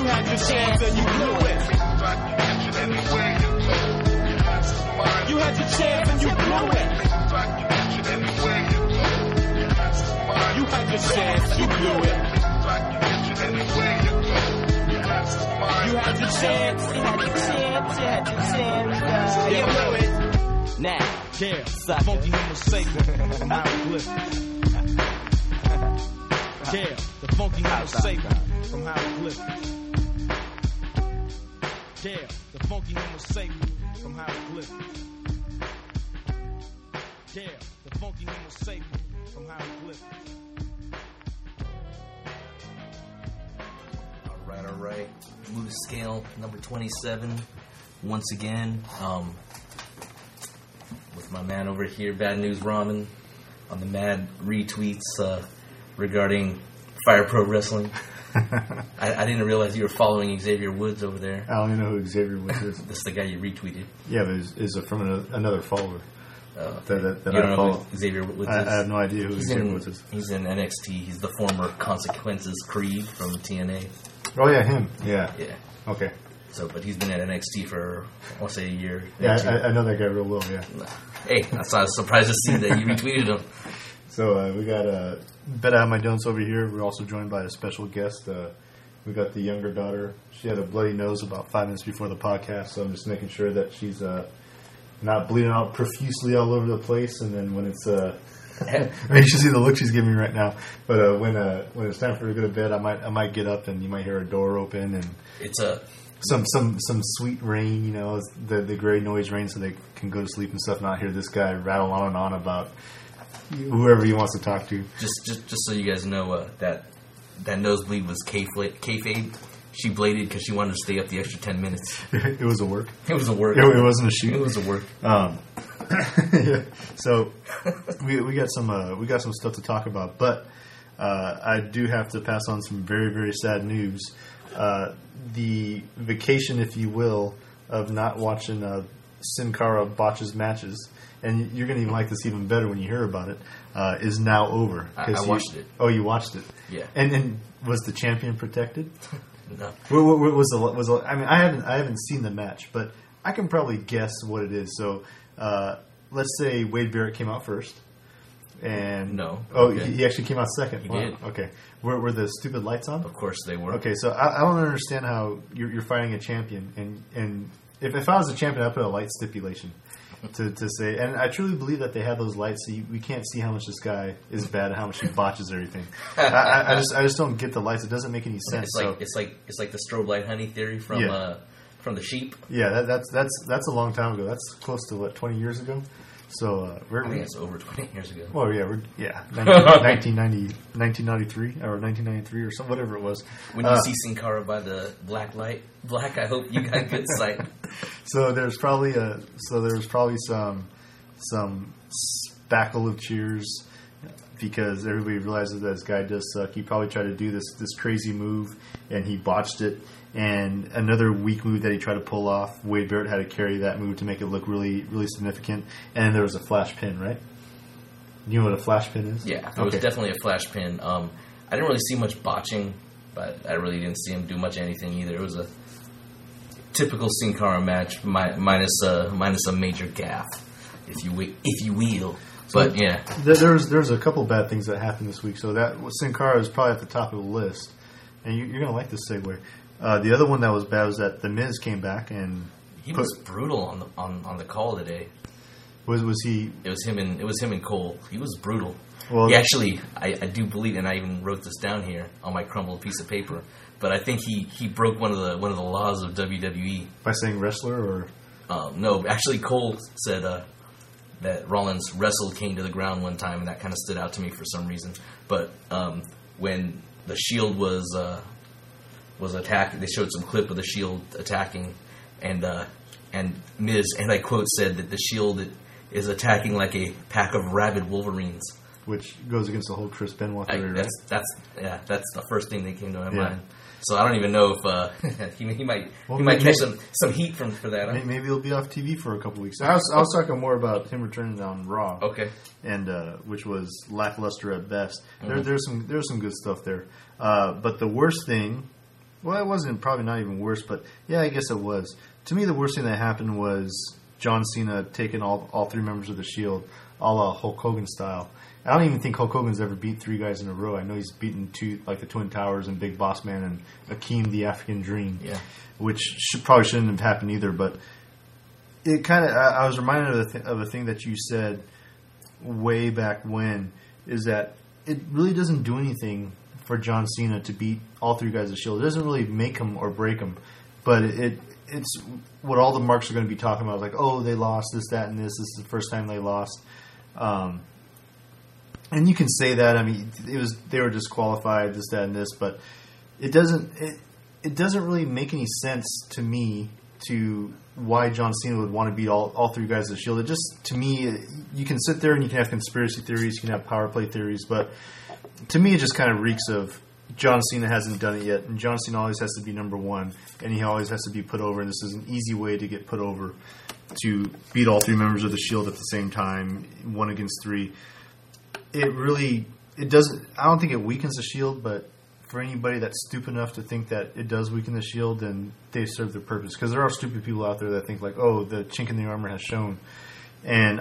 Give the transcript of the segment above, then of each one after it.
had your chance and you blew it. You had your chance and you blew it. You had your chance, you blew it. You had your chance, you had your chance, you had your chance, you blew it. Now, Yeah, funky number Satan from Hieroglyphics. Yeah, the funky number Satan from Hieroglyphics. Yeah, the funky number Satan from Hieroglyphics. Yeah, the funky number Satan from Hieroglyphics. All right. Move scale number 27. Once again, with my man over here, Bad News Ramen, on the mad retweets regarding Fire Pro Wrestling. I didn't realize you were following Xavier Woods over there. I don't even know who Xavier Woods is. This is the guy you retweeted. Yeah, but is it from another follower that you don't I know follow? who Xavier Woods is? I have no idea who Xavier Woods is. He's in NXT. He's the former Consequences Creed from TNA. Oh, yeah, him. Yeah. Yeah. Okay. So, but he's been at NXT for, I want to say, a year. Yeah, I know that guy real well, yeah. Hey, I was surprised to see that you retweeted him. So we got Bet Out My Don'ts over here. We're also joined by a special guest. We got the younger daughter. She had a bloody nose about 5 minutes before the podcast, so I'm just making sure that she's not bleeding out profusely all over the place. And then when it's I mean, you should see the look she's giving me right now. But when it's time for her to go to bed, I might get up and you might hear a door open and it's a some sweet rain, you know, the gray noise rain, so they can go to sleep and stuff. Not hear this guy rattle on and on about whoever he wants to talk to. Just so you guys know that nosebleed was kayfabe. She bladed because she wanted to stay up the extra 10 minutes. It was a work. It was a work. It wasn't a shoot. It was a work. Yeah. So we got some stuff to talk about, but I do have to pass on some very, very sad news. The vacation, if you will, of not watching Sin Cara botches matches, and you're going to even like this even better when you hear about it, is now over. I watched it. Oh, you watched it? Yeah. And was the champion protected? No. What was the? I mean, I haven't seen the match, but I can probably guess what it is. So, let's say Wade Barrett came out first, and no. Oh, okay. he actually came out second. He wow. did. Okay, were the stupid lights on? Of course they were. Okay, so I don't understand how you're fighting a champion, and if I was a champion, I'd put a light stipulation to say, and I truly believe that they have those lights, so we can't see how much this guy is bad and how much he botches everything. I just don't get the lights. It doesn't make any sense. It's like the strobe light honey theory from the sheep. Yeah, that's a long time ago. That's close to 20 years ago. So I think it's over 20 years ago. Well, yeah, 1993 or 1993 or something, whatever it was. When you see Sin Cara by the black light, I hope you got good sight. So there's probably some spackle of cheers because everybody realizes that this guy does suck. He probably tried to do this crazy move and he botched it. And another weak move that he tried to pull off, Wade Barrett had to carry that move to make it look really, really significant. And there was a flash pin, right? You know what a flash pin is? Yeah, it was definitely a flash pin. I didn't really see much botching, but I really didn't see him do much anything either. It was a typical Sin Cara match, minus a major gaffe, if you will. But yeah, there's a couple bad things that happened this week. So that Sin Cara is probably at the top of the list, and you're gonna like this segue. The other one that was bad was that The Miz came back and he was brutal on the call today. Was he? It was him and Cole. He was brutal. Well, he actually, I do believe, and I even wrote this down here on my crumbled piece of paper. But I think he broke one of the laws of WWE by saying wrestler or no. Actually, Cole said that Rollins wrestled Kane to the ground one time, and that kind of stood out to me for some reason. But when the Shield was attacked, they showed some clip of the Shield attacking, and Miz, and I quote, said that the Shield is attacking like a pack of rabid wolverines, which goes against the whole Chris Benoit theory, right? That's the first thing that came to my mind. So I don't even know if he might catch some heat for that. Maybe he'll be off TV for a couple weeks. I was talking more about him returning on Raw. Okay, and which was lackluster at best. Mm-hmm. There's some good stuff there, but the worst thing Well, it wasn't probably not even worse, but yeah, I guess it was. To me, the worst thing that happened was John Cena taking all three members of the Shield, a la Hulk Hogan style. I don't even think Hulk Hogan's ever beat three guys in a row. I know he's beaten two, like the Twin Towers and Big Boss Man and Akeem the African Dream, which probably shouldn't have happened either. But it kind of, I was reminded of a thing that you said way back when, is that it really doesn't do anything for John Cena to beat all three guys of Shield. It doesn't really make him or break him, but it's what all the marks are going to be talking about. Like, oh, they lost this, that, and this. This is the first time they lost. And you can say that. I mean, they were disqualified, this, that, and this, but it doesn't really make any sense to me to why John Cena would want to beat all three guys of the Shield. It just, to me, you can sit there and you can have conspiracy theories, you can have power play theories, but to me it just kind of reeks of John Cena hasn't done it yet, and John Cena always has to be number one, and he always has to be put over, and this is an easy way to get put over, to beat all three members of the Shield at the same time, 1 against 3. It doesn't, I don't think it weakens the Shield, but for anybody that's stupid enough to think that it does weaken the Shield, then they serve their purpose. Because there are stupid people out there that think like, oh, the chink in the armor has shown. And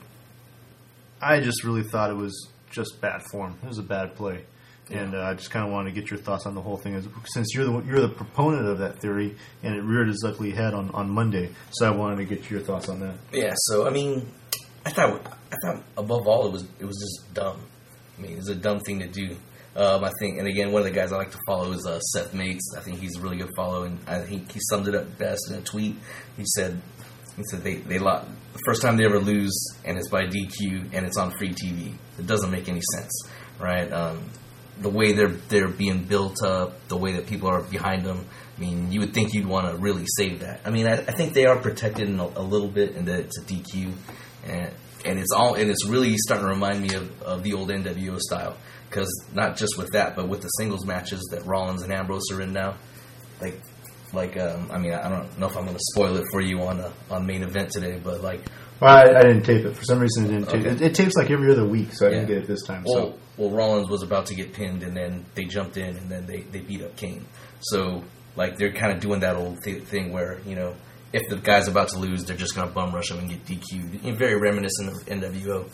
I just really thought it was just bad form. It was a bad play. And I just kind of wanted to get your thoughts on the whole thing, since you're the proponent of that theory, and it reared its ugly head on Monday. So I wanted to get your thoughts on that. Yeah. So I mean, I thought above all it was just dumb. I mean, it's a dumb thing to do. I think, and again, one of the guys I like to follow is Seth Mates. I think he's a really good follow, and I think he summed it up best in a tweet. He said they lost the first time they ever lose, and it's by DQ, and it's on free TV. It doesn't make any sense, right? The way they're being built up, the way that people are behind them. I mean, you would think you'd want to really save that. I mean, I think they are protected in a little bit, and that it's a DQ, and it's really starting to remind me of the old NWO style. Because not just with that, but with the singles matches that Rollins and Ambrose are in now, I mean, I don't know if I'm going to spoil it for you on main event today, but like, well, I didn't tape it for some reason. It didn't tape it. It tapes like every other week, so I didn't get it this time. Well, Rollins was about to get pinned, and then they jumped in, and then they beat up Kane. So like they're kind of doing that old thing where, you know, if the guy's about to lose, they're just going to bum rush him and get DQ'd. Very reminiscent of NWO.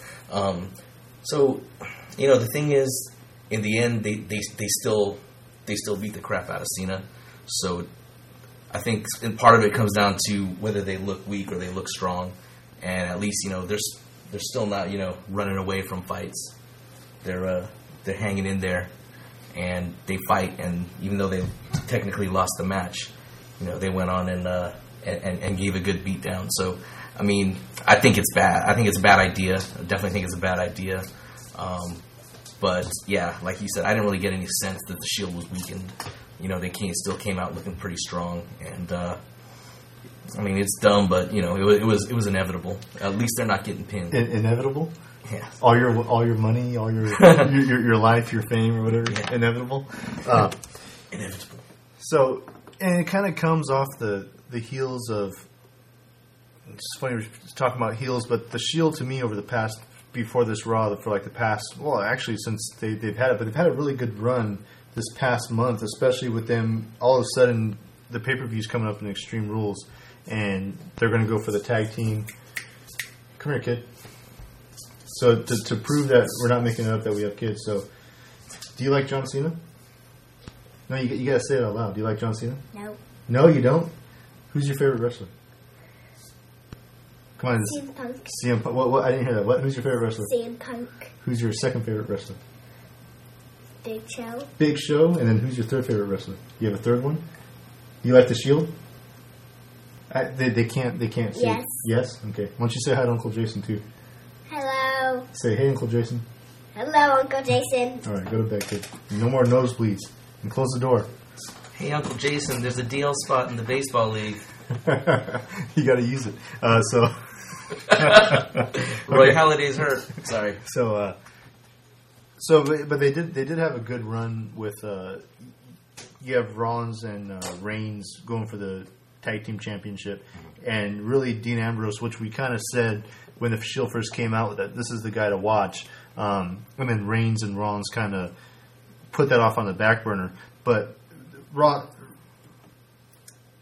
So, you know, the thing is, in the end, they still beat the crap out of Cena. So I think part of it comes down to whether they look weak or they look strong. And at least, you know, they're still not, you know, running away from fights. They're hanging in there, and they fight. And even though they technically lost the match, you know, they went on and gave a good beatdown. So, I mean, I think it's bad. I think it's a bad idea. I definitely think it's a bad idea. But yeah, like you said, I didn't really get any sense that the Shield was weakened. You know, they still came out looking pretty strong, and I mean, it's dumb, but you know, it was inevitable. At least they're not getting pinned. Inevitable? Yeah. All your money, all your your life, your fame, or whatever. Yeah. Inevitable. Inevitable. So, and it kind of comes off the heels of. It's funny we're talking about heels, but the Shield to me over the past. Before this Raw, for like the past, well, actually since they've had it, but they've had a really good run this past month, especially with them. All of a sudden, the pay-per-view's coming up in Extreme Rules, and they're going to go for the tag team. Come here, kid. So to prove that we're not making it up that we have kids. So, do you like John Cena? No, you got to say it out loud. Do you like John Cena? No. No, you don't? Who's your favorite wrestler? Come on. CM Punk. CM Punk. What? I didn't hear that. What? Who's your favorite wrestler? CM Punk. Who's your second favorite wrestler? Big Show. Big Show. And then who's your third favorite wrestler? You have a third one? You like the Shield? They can't see Yes. it. Yes? Okay. Why don't you say hi to Uncle Jason, too? Hello. Say, hey, Uncle Jason. Hello, Uncle Jason. All right, go to bed, kid. No more nosebleeds. And close the door. Hey, Uncle Jason, there's a DL spot in the baseball league. You got to use it. Roy Okay. Halladay's hurt. Sorry. But they did have a good run with. You have Rollins and Reigns going for the tag team championship, and really Dean Ambrose, which we kind of said when the Shield first came out, that this is the guy to watch. And then Reigns and Rollins kind of put that off on the back burner. But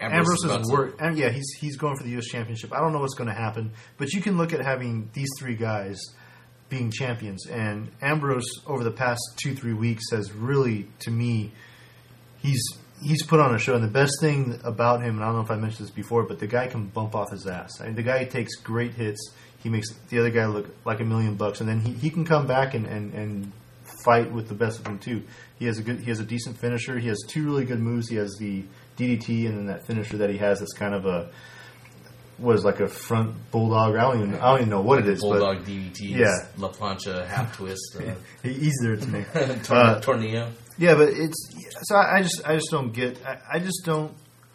Ambrose is has worked. And yeah, he's going for the U.S. Championship. I don't know what's going to happen, but you can look at having these three guys being champions. And Ambrose, over the past 2-3 weeks, has really, to me, he's put on a show. And the best thing about him, and I don't know if I mentioned this before, but the guy can bump off his ass. I mean, the guy takes great hits. He makes the other guy look like $1 million, and then he can come back and fight with the best of them too. He has a decent finisher. He has two really good moves. He has the DDT and then that finisher that he has that's kind of a front bulldog. I don't even know what it is. Bulldog but, DDT. Yeah. La Plancha half twist. He's there to me. Tornillo. Yeah, but I just don't get. I just don't.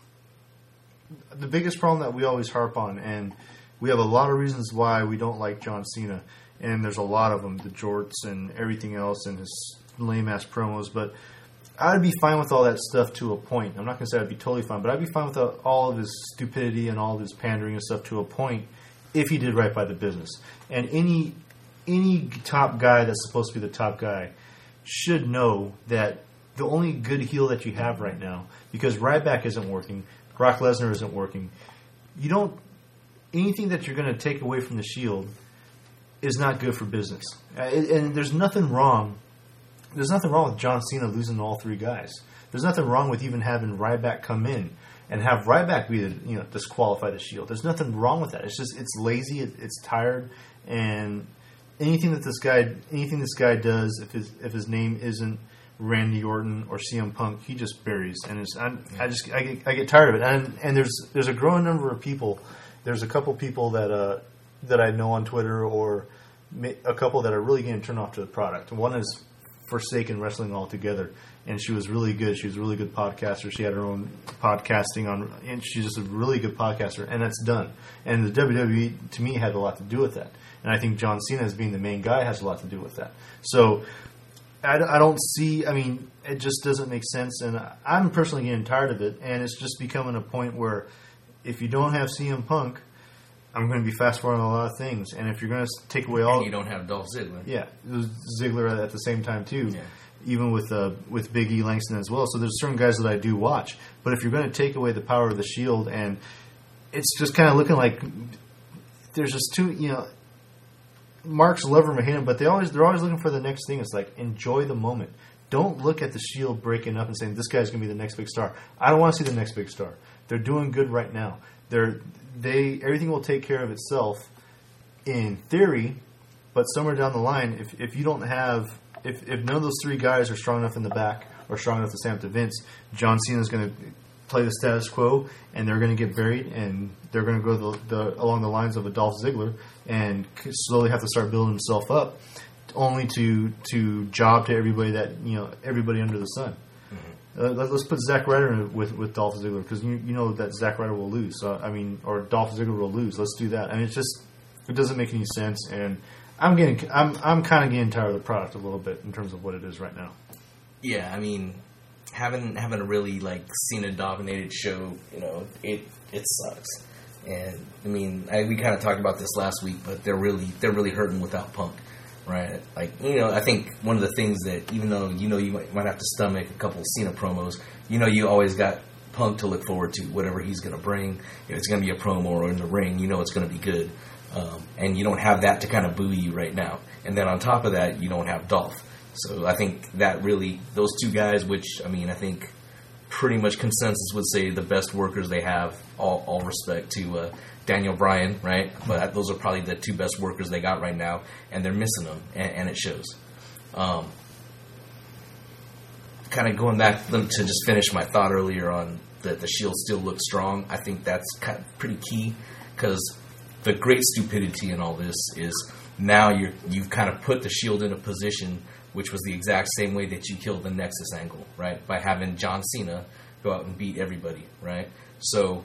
The biggest problem that we always harp on, and we have a lot of reasons why we don't like John Cena, and there's a lot of them, the jorts and everything else, and his lame-ass promos, but I'd be fine with all that stuff to a point. I'm not going to say I'd be totally fine, but I'd be fine with all of his stupidity and all of his pandering and stuff to a point if he did right by the business. And any top guy that's supposed to be the top guy should know that the only good heel that you have right now, because Ryback isn't working, Brock Lesnar isn't working, anything that you're going to take away from the Shield is not good for business. And there's nothing wrong. There's nothing wrong with John Cena losing to all three guys. There's nothing wrong with even having Ryback come in and have Ryback be disqualify the Shield. There's nothing wrong with that. It's just it's lazy. It's tired. And anything this guy does, if his name isn't Randy Orton or CM Punk, he just buries. And I get tired of it. And there's a growing number of people. There's a couple people that I know on Twitter, or a couple that are really getting turned off to the product. One is forsaken wrestling altogether, and she was really good. She was a really good podcaster. She had her own podcasting and she's just a really good podcaster, and that's done. And the WWE, to me, had a lot to do with that. And I think John Cena, as being the main guy, has a lot to do with that. So I don't see, it just doesn't make sense, and I'm personally getting tired of it, and it's just becoming a point where if you don't have CM Punk, I'm going to be fast forwarding a lot of things. And if you're going to take away all... And you don't have Dolph Ziggler. Yeah. Ziggler at the same time, too. Yeah. Even with Big E Langston as well. So there's certain guys that I do watch. But if you're going to take away the power of the Shield, and it's just kind of looking like there's just two, Marks love him or hate him, but they're always looking for the next thing. It's like, enjoy the moment. Don't look at the Shield breaking up and saying, this guy's going to be the next big star. I don't want to see the next big star. They're doing good right now. Everything will take care of itself in theory, but somewhere down the line, if you don't have, if none of those three guys are strong enough in the back or strong enough to stand up to Vince, John Cena is going to play the status quo, and they're going to get buried, and they're going to go along the lines of a Dolph Ziggler and slowly have to start building himself up, only to job to everybody everybody under the sun. Let's put Zack Ryder with Dolph Ziggler, because you know that Zack Ryder will lose. Or Dolph Ziggler will lose. Let's do that. It doesn't make any sense, and I'm kind of getting tired of the product a little bit in terms of what it is right now. Yeah, having a really Cena dominated show, it sucks. And we kind of talked about this last week, but they're really hurting without Punk. Right, I think one of the things that, even though you might have to stomach a couple of Cena promos, you always got Punk to look forward to, whatever he's going to bring. If it's going to be a promo or in the ring, it's going to be good, and you don't have that to kind of buoy you right now. And then on top of that, you don't have Dolph. So I think that really, those two guys, which I think pretty much consensus would say the best workers they have. All respect to Daniel Bryan, right? But those are probably the two best workers they got right now, and they're missing them, and it shows. Kind of going back to just finish my thought earlier on that the Shield still looks strong. I think that's kind of pretty key, because the great stupidity in all this is now you've kind of put the Shield in a position which was the exact same way that you killed the Nexus angle, right? By having John Cena go out and beat everybody, right? So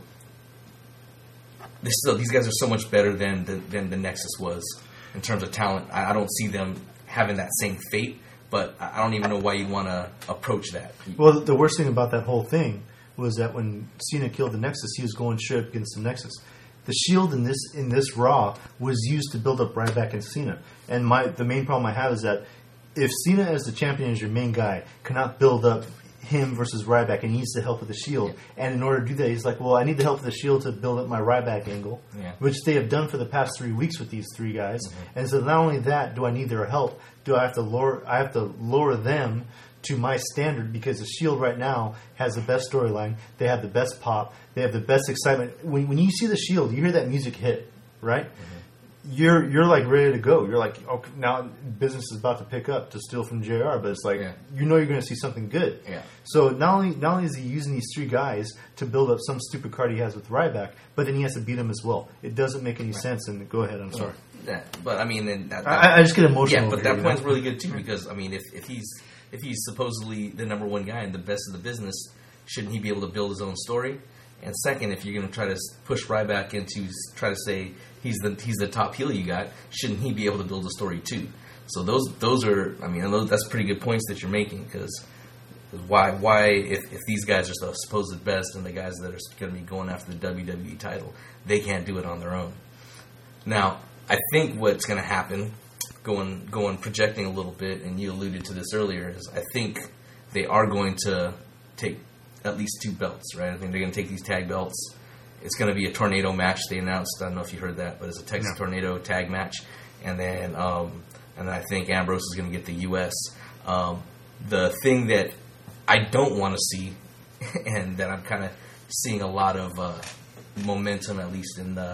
these guys are so much better than the Nexus was in terms of talent. I don't see them having that same fate, but I don't even know why you'd want to approach that. Well, the worst thing about that whole thing was that when Cena killed the Nexus, he was going straight up against the Nexus. The Shield in this Raw was used to build up Ryback and Cena. And the main problem I have is that if Cena as the champion, as your main guy, cannot build up him versus Ryback, and he needs the help with the Shield. And in order to do that, he's like, well, I need the help of the Shield to build up my Ryback angle, which they have done for the past 3 weeks with these three guys. And so not only that, do I need their help, do I have to lower them to my standard, because the Shield right now has the best storyline, they have the best pop, they have the best excitement. When you see the Shield, you hear that music hit, right? You're like ready to go. You're like, okay, now business is about to pick up, to steal from JR, but it's like you know you're going to see something good. Yeah. So not only is he using these three guys to build up some stupid card he has with Ryback, but then he has to beat them as well. It doesn't make any sense. And go ahead, I'm sorry. Yeah, but I mean, I just get emotional. Yeah, but that point's really good too, because I mean, if he's supposedly the number one guy and the best of the business, shouldn't he be able to build his own story? And second, if you're going to try to push Ryback into try to say he's the top heel you got, shouldn't he be able to build a story too? So those are, I mean, that's pretty good points that you're making, because why if these guys are the supposed best and the guys that are going to be going after the WWE title, they can't do it on their own. Now, I think what's going to happen, going projecting a little bit, and you alluded to this earlier, is I think they are going to take at least 2 belts, right? I think they're going to take these tag belts. It's going to be a tornado match. They announced, I don't know if you heard that, but it's a Texas Tornado tag match. And then I think Ambrose is going to get the U.S. The thing that I don't want to see, and that I'm kind of seeing a lot of momentum, at least in the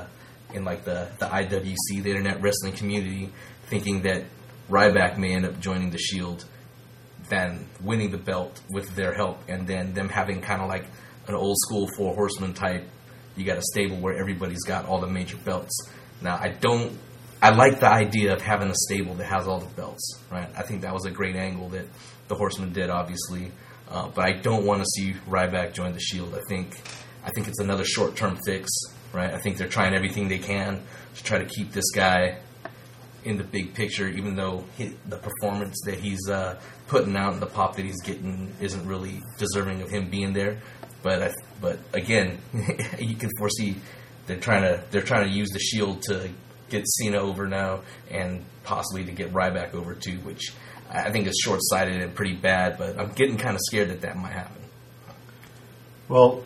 IWC, the Internet Wrestling community, thinking that Ryback may end up joining the Shield, than winning the belt with their help, and then them having kind of like an old school 4 Horsemen type. You got a stable where everybody's got all the major belts. Now, I like the idea of having a stable that has all the belts, right? I think that was a great angle that the Horsemen did, obviously. But I don't want to see Ryback join the Shield. I think it's another short-term fix, right? I think they're trying everything they can to try to keep this guy in the big picture, even though the performance that he's putting out and the pop that he's getting isn't really deserving of him being there. But again, you can foresee they're trying to use the Shield to get Cena over now, and possibly to get Ryback over too, which I think is short-sighted and pretty bad. But I'm getting kind of scared that might happen. Well,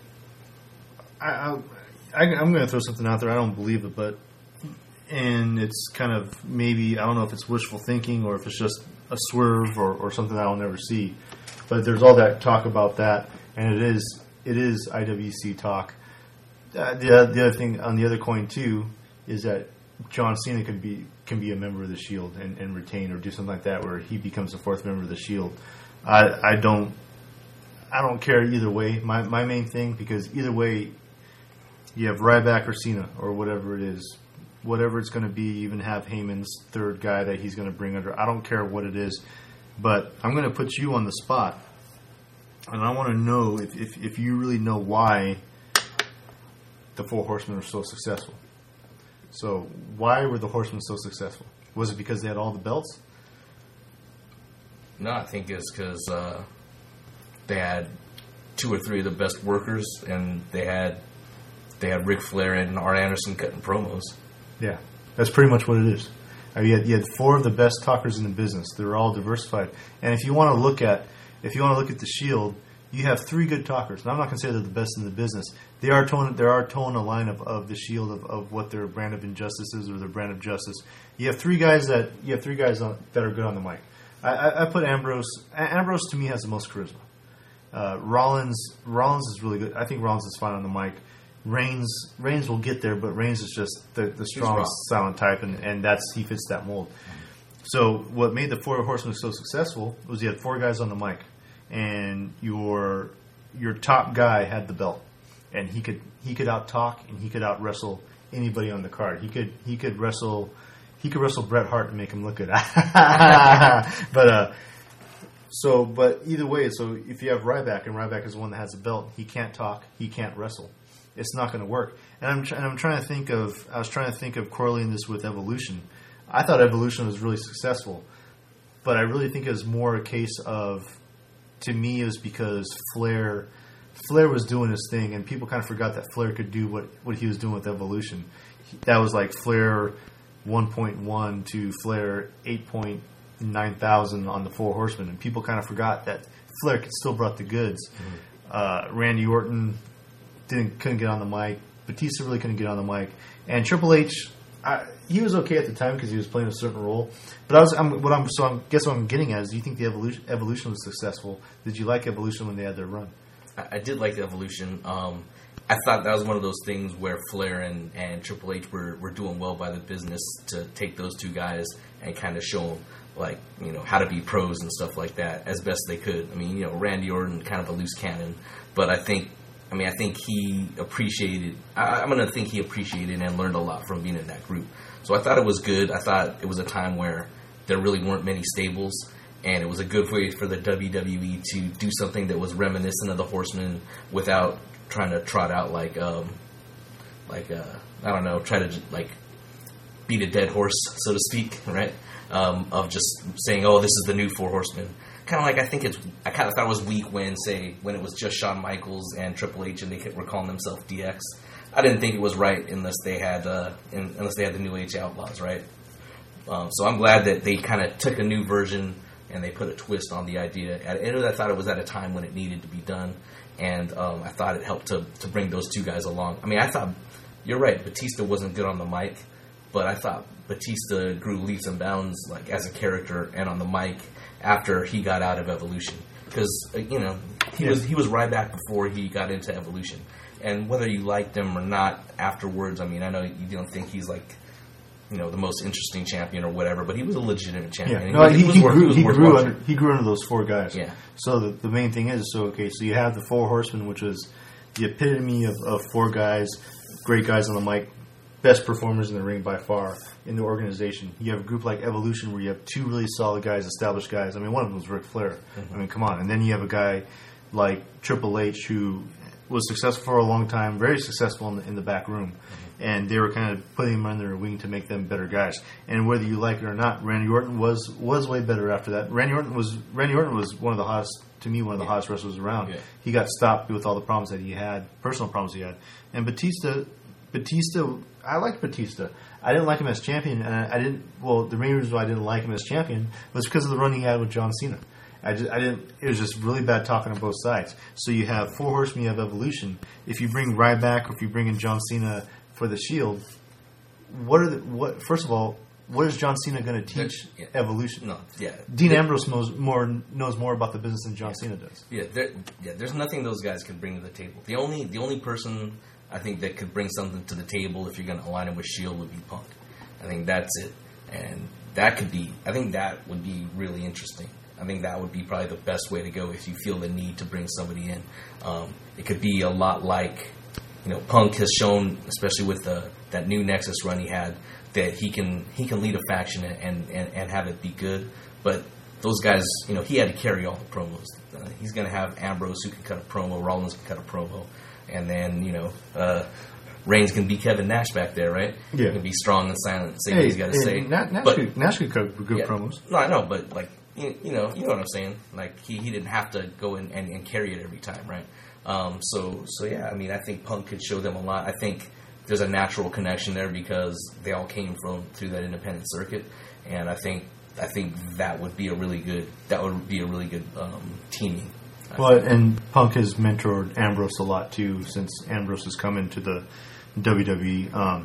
I'm going to throw something out there. I don't believe it, and it's kind of, maybe, I don't know if it's wishful thinking or if it's just a swerve or something that I'll never see. But there's all that talk about that, and it is IWC talk. The other thing on the other coin too is that John Cena can be a member of the Shield and retain, or do something like that where he becomes the 4th member of the Shield. I don't care either way. My main thing, because either way, you have Ryback or Cena or whatever it is. Whatever it's going to be, even have Heyman's 3rd guy that he's going to bring under. I don't care what it is, but I'm going to put you on the spot, and I want to know if you really know why the 4 Horsemen are so successful. So why were the Horsemen so successful? Was it because they had all the belts? No, I think it's because they had 2 or 3 of the best workers, and they had Ric Flair and Arn Anderson cutting promos. Yeah, that's pretty much what it is. You had 4 of the best talkers in the business. They're all diversified. And if you want to look at the Shield, you have 3 good talkers. And I'm not going to say they're the best in the business. They are towing a line of the Shield of what their brand of injustice is, or their brand of justice. You have 3 guys that are good on the mic. I put Ambrose. Ambrose to me has the most charisma. Rollins is really good. I think Rollins is fine on the mic. Reigns will get there, but Reigns is just the strong, silent type, and he fits that mold. So what made the 4 Horsemen so successful was you had 4 guys on the mic, and your top guy had the belt, and he could out talk and he could out wrestle anybody on the card. He could wrestle Bret Hart and make him look good. But either way, so if you have Ryback, and Ryback is the one that has the belt, he can't talk, he can't wrestle. It's not going to work. And I was trying to think of correlating this with Evolution. I thought Evolution was really successful, but I really think it was more a case of, to me, it was because Flair was doing his thing, and people kind of forgot that Flair could do what he was doing with Evolution. That was like Flair 1.1 to Flair 8.9,000 on the 4 Horsemen, and people kind of forgot that Flair still brought the goods. Randy Orton couldn't get on the mic. Batista really couldn't get on the mic, and Triple H, he was okay at the time because he was playing a certain role. But I guess what I'm getting at is, do you think the Evolution was successful? Did you like Evolution when they had their run? I did like the Evolution. I thought that was one of those things where Flair and Triple H were doing well by the business to take those two guys and kind of show them, like, you know, how to be pros and stuff like that as best they could. I mean, you know, Randy Orton, kind of a loose cannon, but I think he appreciated. I'm going to think he appreciated and learned a lot from being in that group. So I thought it was good. I thought it was a time where there really weren't many stables, and it was a good way for the WWE to do something that was reminiscent of the Horsemen without trying to trot out I don't know, try to like beat a dead horse, so to speak, right? Of just saying, oh, this is the new Four Horsemen. Kind of like I kind of thought it was weak when it was just Shawn Michaels and Triple H and they were calling themselves DX. I didn't think it was right unless they had the New Age Outlaws, right? So I'm glad that they kind of took a new version and they put a twist on the idea. I thought it was at a time when it needed to be done, and I thought it helped to bring those two guys along. I mean, I thought, you're right, Batista wasn't good on the mic, but I thought Batista grew leaps and bounds, like, as a character and on the mic after he got out of Evolution. Because, you know, he was Ryback before he got into Evolution. And whether you liked him or not afterwards, I mean, I know you don't think he's, like, you know, the most interesting champion or whatever, but he was a legitimate champion. Yeah. No, he grew under those four guys. Yeah. So the main thing is, so you have the Four Horsemen, which was the epitome of four guys, great guys on the mic, best performers in the ring by far in the organization. You have a group like Evolution where you have two really solid guys, established guys. I mean, one of them was Ric Flair. Mm-hmm. I mean, come on. And then you have a guy like Triple H who was successful for a long time, very successful in the back room. Mm-hmm. And they were kind of putting him under their wing to make them better guys. And whether you like it or not, Randy Orton was way better after that. Randy Orton was one of the hottest, to me, one of the hottest wrestlers around. Yeah. He got stopped with all the problems that he had, personal problems he had. And Batista, I liked Batista. I didn't like him as champion, and the main reason why I didn't like him as champion was because of the run he had with John Cena. It was just really bad talking on both sides. So you have Four Horsemen, you have Evolution. If you bring Ryback or if you bring in John Cena for the Shield, first of all, what is John Cena going to teach Evolution? No, yeah. Dean Ambrose knows more about the business than John Cena does. Yeah, there's nothing those guys can bring to the table. The only person I think that could bring something to the table if you're going to align him with Shield would be Punk. I think that's it, and I think that would be really interesting. I think that would be probably the best way to go if you feel the need to bring somebody in. It could be a lot like, you know, Punk has shown, especially with that new Nexus run he had, that he can lead a faction and have it be good. But those guys, you know, he had to carry all the promos. He's going to have Ambrose who can cut a promo, Rollins can cut a promo, and then, you know, Reigns can be Kevin Nash back there, right? Yeah. He can be strong and silent, say what he's got to say. Nash could cut good promos. No, I know, but like, you know what I'm saying. Like he didn't have to go in and carry it every time, right? So yeah, I mean, I think Punk could show them a lot. I think there's a natural connection there because they all came through that independent circuit, and I think that would be a really good teaming. Well, and Punk has mentored Ambrose a lot too since Ambrose has come into the WWE.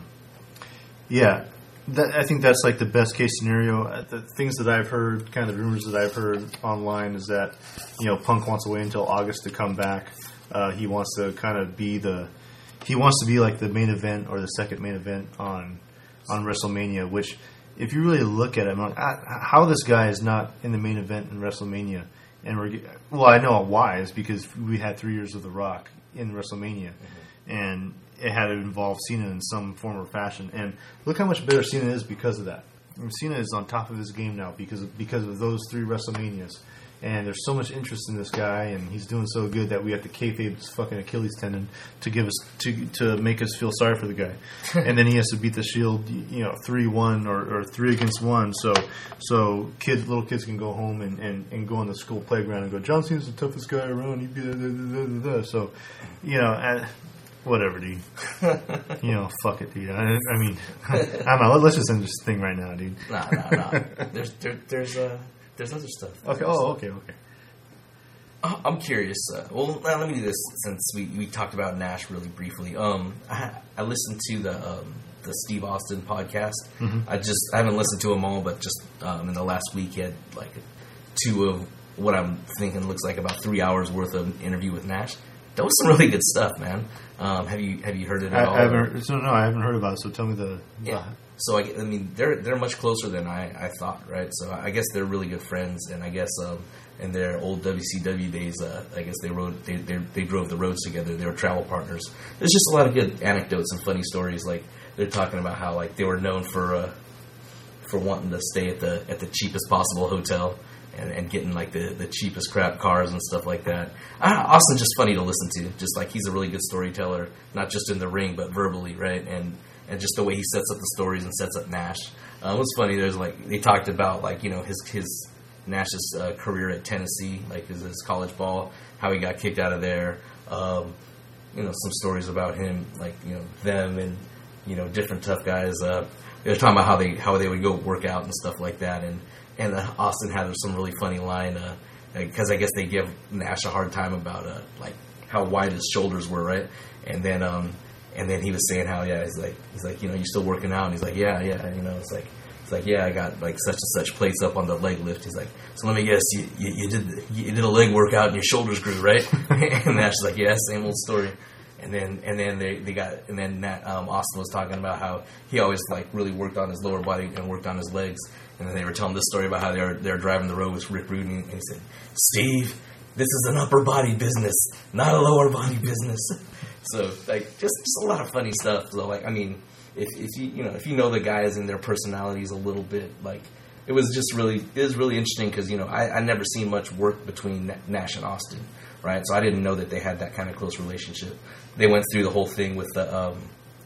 I think that's like the best case scenario. The things that I've heard, kind of the rumors that I've heard online, is that, you know, Punk wants to wait until August to come back. He wants to kind of be like the main event or the second main event on WrestleMania. Which, if you really look at it, I'm like, how this guy is not in the main event in WrestleMania. And I know why. It's because we had 3 years of The Rock in WrestleMania, and it had to involve Cena in some form or fashion. And look how much better Cena is because of that. I mean, Cena is on top of his game now because of those 3 WrestleManias. And there's so much interest in this guy, and he's doing so good that we have to kayfabe his fucking Achilles tendon to give us to make us feel sorry for the guy. And then he has to beat the Shield, 3-1 or 3-1. So little kids can go home and go on the school playground and go, John Cena's the toughest guy around. He beat So, whatever, dude. Fuck it, dude. I mean, I don't know. Let's just end this thing right now, dude. No. There's other stuff. Okay. Okay. I'm curious. Well, let me do this since we talked about Nash really briefly. I listened to the Steve Austin podcast. Mm-hmm. I haven't listened to them all, but just in the last week, he had like 2 of what I'm thinking looks like about 3 hours worth of interview with Nash. That was some really good stuff, man. Have you heard it at all? I haven't heard about it. So tell me the. Yeah. So I mean, they're much closer than I thought, right? So I guess they're really good friends, and I guess in their old WCW days, I guess they drove the roads together. They were travel partners. There's just a lot of good anecdotes and funny stories. Like they're talking about how like they were known for wanting to stay at the cheapest possible hotel and getting like the cheapest crap cars and stuff like that. Austin's just funny to listen to. Just like he's a really good storyteller, not just in the ring but verbally, right? And just the way he sets up the stories and sets up Nash. It was funny. There's like they talked about like his Nash's career at Tennessee, like his college ball, how he got kicked out of there. Some stories about him, like them and different tough guys. They were talking about how they would go work out and stuff like that. And Austin had some really funny line because I guess they give Nash a hard time about like how wide his shoulders were, right? And then he was saying how he's like you still working out, and he's like yeah it's like yeah, I got like such and such plates up on the leg lift. He's like, so let me guess, you did a leg workout and your shoulders grew, right? And Nash's like, yeah, same old story. And then Austin was talking about how he always like really worked on his lower body and worked on his legs. And then they were telling this story about how they were driving the road with Rick Rude, and he said, Steve, this is an upper body business, not a lower body business. So like just a lot of funny stuff. So like I mean, if you know the guys and their personalities a little bit, like it was really interesting because I never seen much work between Nash and Austin, right? So I didn't know that they had that kind of close relationship. They went through the whole thing with the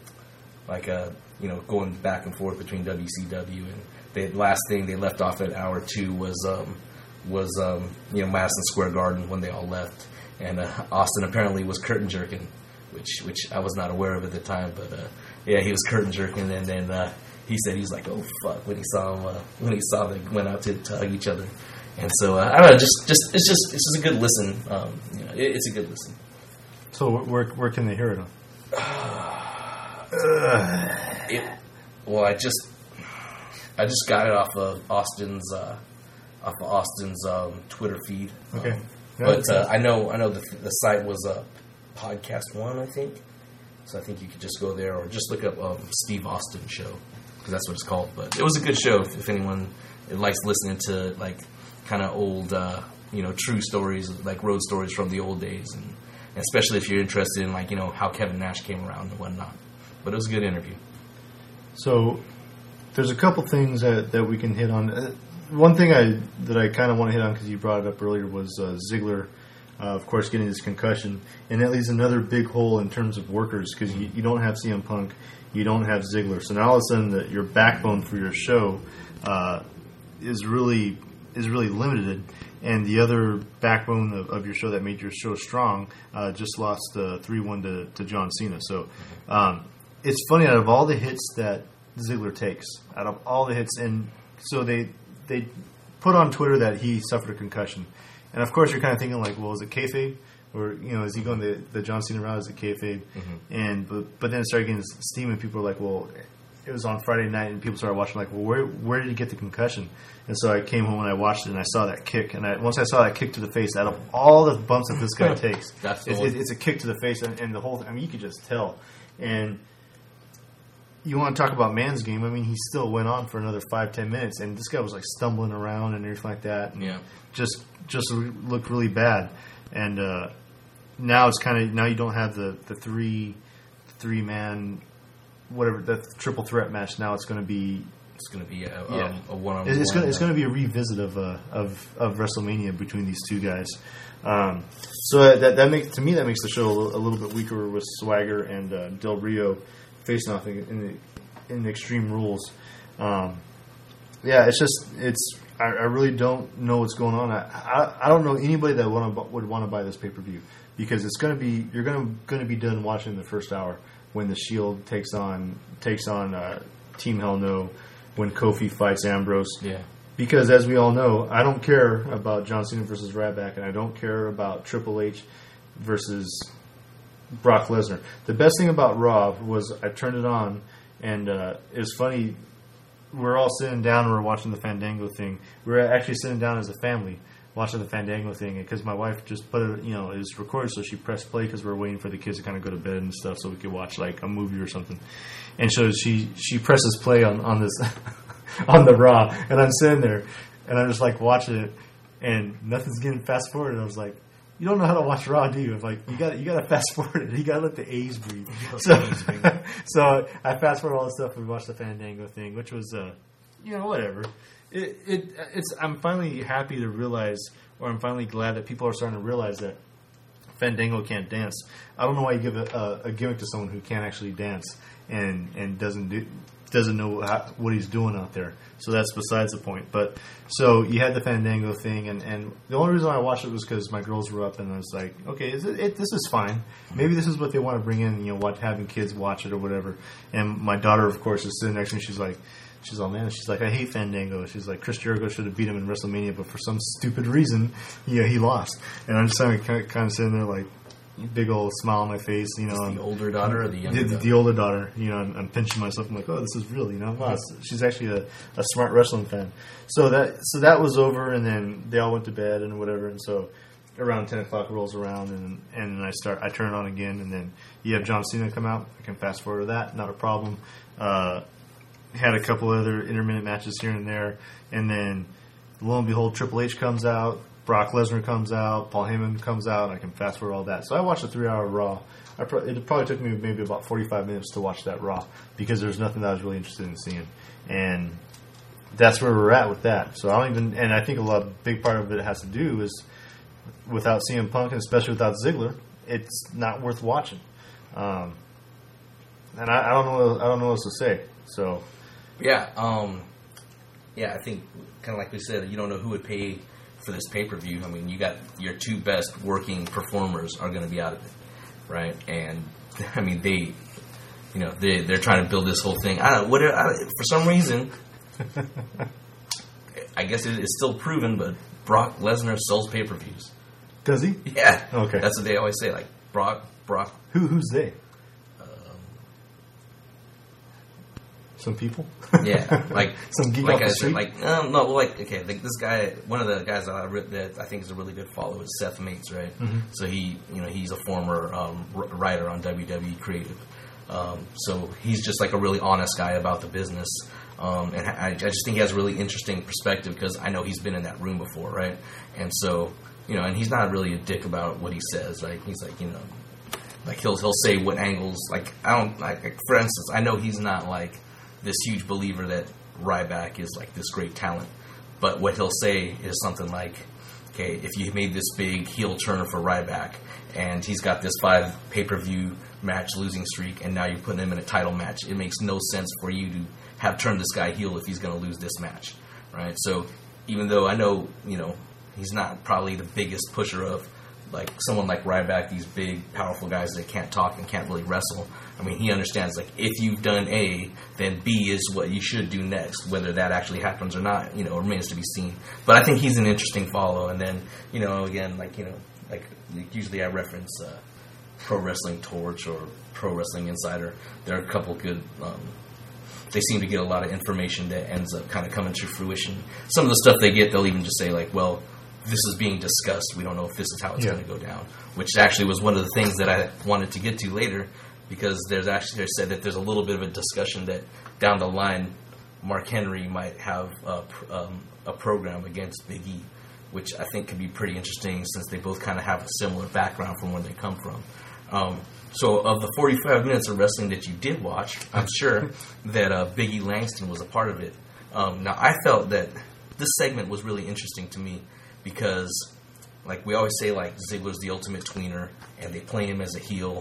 going back and forth between WCW, and the last thing they left off at hour 2 was Madison Square Garden when they all left, and Austin apparently was curtain jerking, which I was not aware of at the time, but yeah, he was curtain jerking, and then he said he's like, oh fuck, when he saw they went out to hug each other, and so I don't know, it's just a good listen. It's a good listen. So where can they hear it on? Well, I just got it off of Austin's Twitter feed. Okay, but I know the site was Podcast One, I think. So I think you could just go there or just look up Steve Austin Show, because that's what it's called. But it was a good show if anyone likes listening to like kind of old, true stories, like road stories from the old days, and especially if you're interested in like how Kevin Nash came around and whatnot. But it was a good interview. So there's a couple things that we can hit on. One thing that I kind of want to hit on because you brought it up earlier was Ziggler. Of course, getting his concussion. And that leaves another big hole in terms of workers because you don't have CM Punk, you don't have Ziggler. So now all of a sudden your backbone for your show is really limited. And the other backbone of your show that made your show strong just lost 3-1 to John Cena. So it's funny, out of all the hits that Ziggler takes, out of all the hits, and so they put on Twitter that he suffered a concussion. And of course, you're kind of thinking like, well, is it kayfabe, or is he going the John Cena route? Is it kayfabe? Mm-hmm. And but then it started getting steam, and people were like, well, it was on Friday night, and people started watching like, well, where did he get the concussion? And so I came home and I watched it, and I saw that kick, and once I saw that kick to the face, out of all the bumps that this guy takes, it's a kick to the face, and the whole. I mean, you could just tell. And you want to talk about man's game? I mean, he still went on for another 5-10 minutes, and this guy was like stumbling around and everything like that. And yeah, just looked really bad. And now it's kind of you don't have the three man, whatever, the triple threat match. Now it's going to be a one-on-one. It's going to be a revisit of WrestleMania between these two guys. So that makes the show a little bit weaker with Swagger and Del Rio facing off in the Extreme Rules. I really don't know what's going on. I don't know anybody that would want to buy this pay-per-view because you're going to be done watching the first hour when the Shield takes on Team Hell No, when Kofi fights Ambrose. Yeah. Because as we all know, I don't care about John Cena versus Ryback, and I don't care about Triple H versus Brock Lesnar. The best thing about Raw was I turned it on, and it was funny. We're all sitting down and we're watching the Fandango thing. We're actually sitting down as a family watching the Fandango thing, because my wife just put it, it was recorded, so she pressed play because we were waiting for the kids to kind of go to bed and stuff so we could watch like a movie or something. And so she presses play on this on the Raw, and I'm sitting there and I'm just like watching it, and nothing's getting fast forwarded. I was like, you don't know how to watch Raw, do you? I'm like, you got to fast forward it. You got to let the A's breathe. So I fast forward all the stuff. We watched the Fandango thing, which was whatever. I'm finally happy to realize, or I'm finally glad that people are starting to realize that Fandango can't dance. I don't know why you give a gimmick to someone who can't actually dance and doesn't know what he's doing out there. So that's besides the point. But so you had the Fandango thing, and the only reason I watched it was because my girls were up, and I was like, okay, this is fine. Maybe this is what they want to bring in, having kids watch it or whatever. And my daughter, of course, is sitting next to me. She's all, man, she's like, I hate Fandango. She's like, Chris Jericho should have beat him in WrestleMania, but for some stupid reason, he lost. And I'm just kind of sitting there like, big old smile on my face, The older daughter or the younger daughter? The older daughter, I'm pinching myself. I'm like, oh, this is real, Wow, she's actually a smart wrestling fan. So that was over, and then they all went to bed and whatever. And so around 10 o'clock rolls around, and I turn it on again, and then you have John Cena come out. I can fast forward to that, not a problem. Had a couple other intermittent matches here and there, and then lo and behold, Triple H comes out, Brock Lesnar comes out, Paul Heyman comes out, and I can fast forward all that. So I watched a 3-hour Raw. It probably took me maybe about 45 minutes to watch that Raw, because there's nothing that I was really interested in seeing. And that's where we're at with that. So I think a big part of it has to do is without CM Punk, and especially without Ziggler, it's not worth watching. And I don't know what else to say. So yeah, I think kind of like we said, you don't know who would pay for this pay-per-view. I mean, you got your two best working performers are going to be out of it, right? And I mean, they're trying to build this whole thing. For some reason, I guess it is still proven, but Brock Lesnar sells pay-per-views. Does he? Yeah. Okay. That's what they always say. Like Brock. Who's they? Some people? Yeah, like some geek like off the street? This guy, one of the guys that I think is a really good follow is Seth Mates, right? Mm-hmm. So he's a former writer on WWE Creative, so he's just like a really honest guy about the business, and I just think he has a really interesting perspective, because I know he's been in that room before, right? And so and he's not really a dick about what he says, right? He's like like he'll say what angles, like for instance, I know he's not like this huge believer that Ryback is like this great talent, but what he'll say is something like, okay, if you made this big heel turn for Ryback, and he's got this 5 pay-per-view match losing streak, and now you're putting him in a title match, it makes no sense for you to have turned this guy heel if he's going to lose this match, right? So even though I know, he's not probably the biggest pusher of like someone like Ryback, these big, powerful guys that can't talk and can't really wrestle. I mean, he understands, like, if you've done A, then B is what you should do next. Whether that actually happens or not, remains to be seen. But I think he's an interesting follow. And then, again, like usually I reference Pro Wrestling Torch or Pro Wrestling Insider. There are a couple good... they seem to get a lot of information that ends up kind of coming to fruition. Some of the stuff they get, they'll even just say, like, well, this is being discussed. We don't know if this is how it's going to go down. Which actually was one of the things that I wanted to get to later, because they said that there's a little bit of a discussion that down the line, Mark Henry might have a program against Big E, which I think could be pretty interesting, since they both kind of have a similar background from where they come from. So of the 45 minutes of wrestling that you did watch, I'm sure that Big E Langston was a part of it. Now, I felt that this segment was really interesting to me, because, like, we always say, like, Ziggler's the ultimate tweener, and they play him as a heel.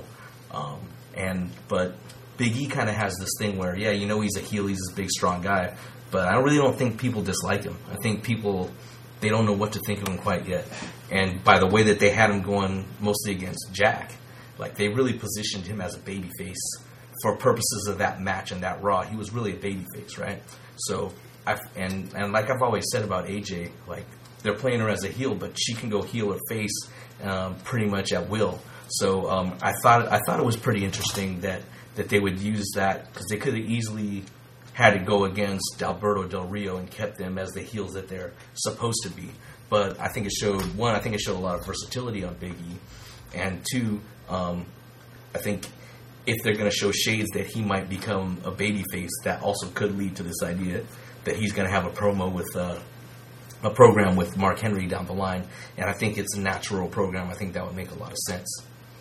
But Big E kind of has this thing where, yeah, he's a heel, he's this big, strong guy, but I really don't think people dislike him. I think they don't know what to think of him quite yet. And by the way that they had him going mostly against Jack, like, they really positioned him as a babyface for purposes of that match and that Raw. He was really a babyface, right? So and like I've always said about AJ, like they're playing her as a heel, but she can go heel or face pretty much at will. So I thought it was pretty interesting that they would use that, because they could have easily had to go against Alberto Del Rio and kept them as the heels that they're supposed to be. But I think it showed a lot of versatility on Big E, and two, I think if they're going to show shades that he might become a babyface, that also could lead to this idea that he's going to have a program with Mark Henry down the line, and I think it's a natural program. I think that would make a lot of sense.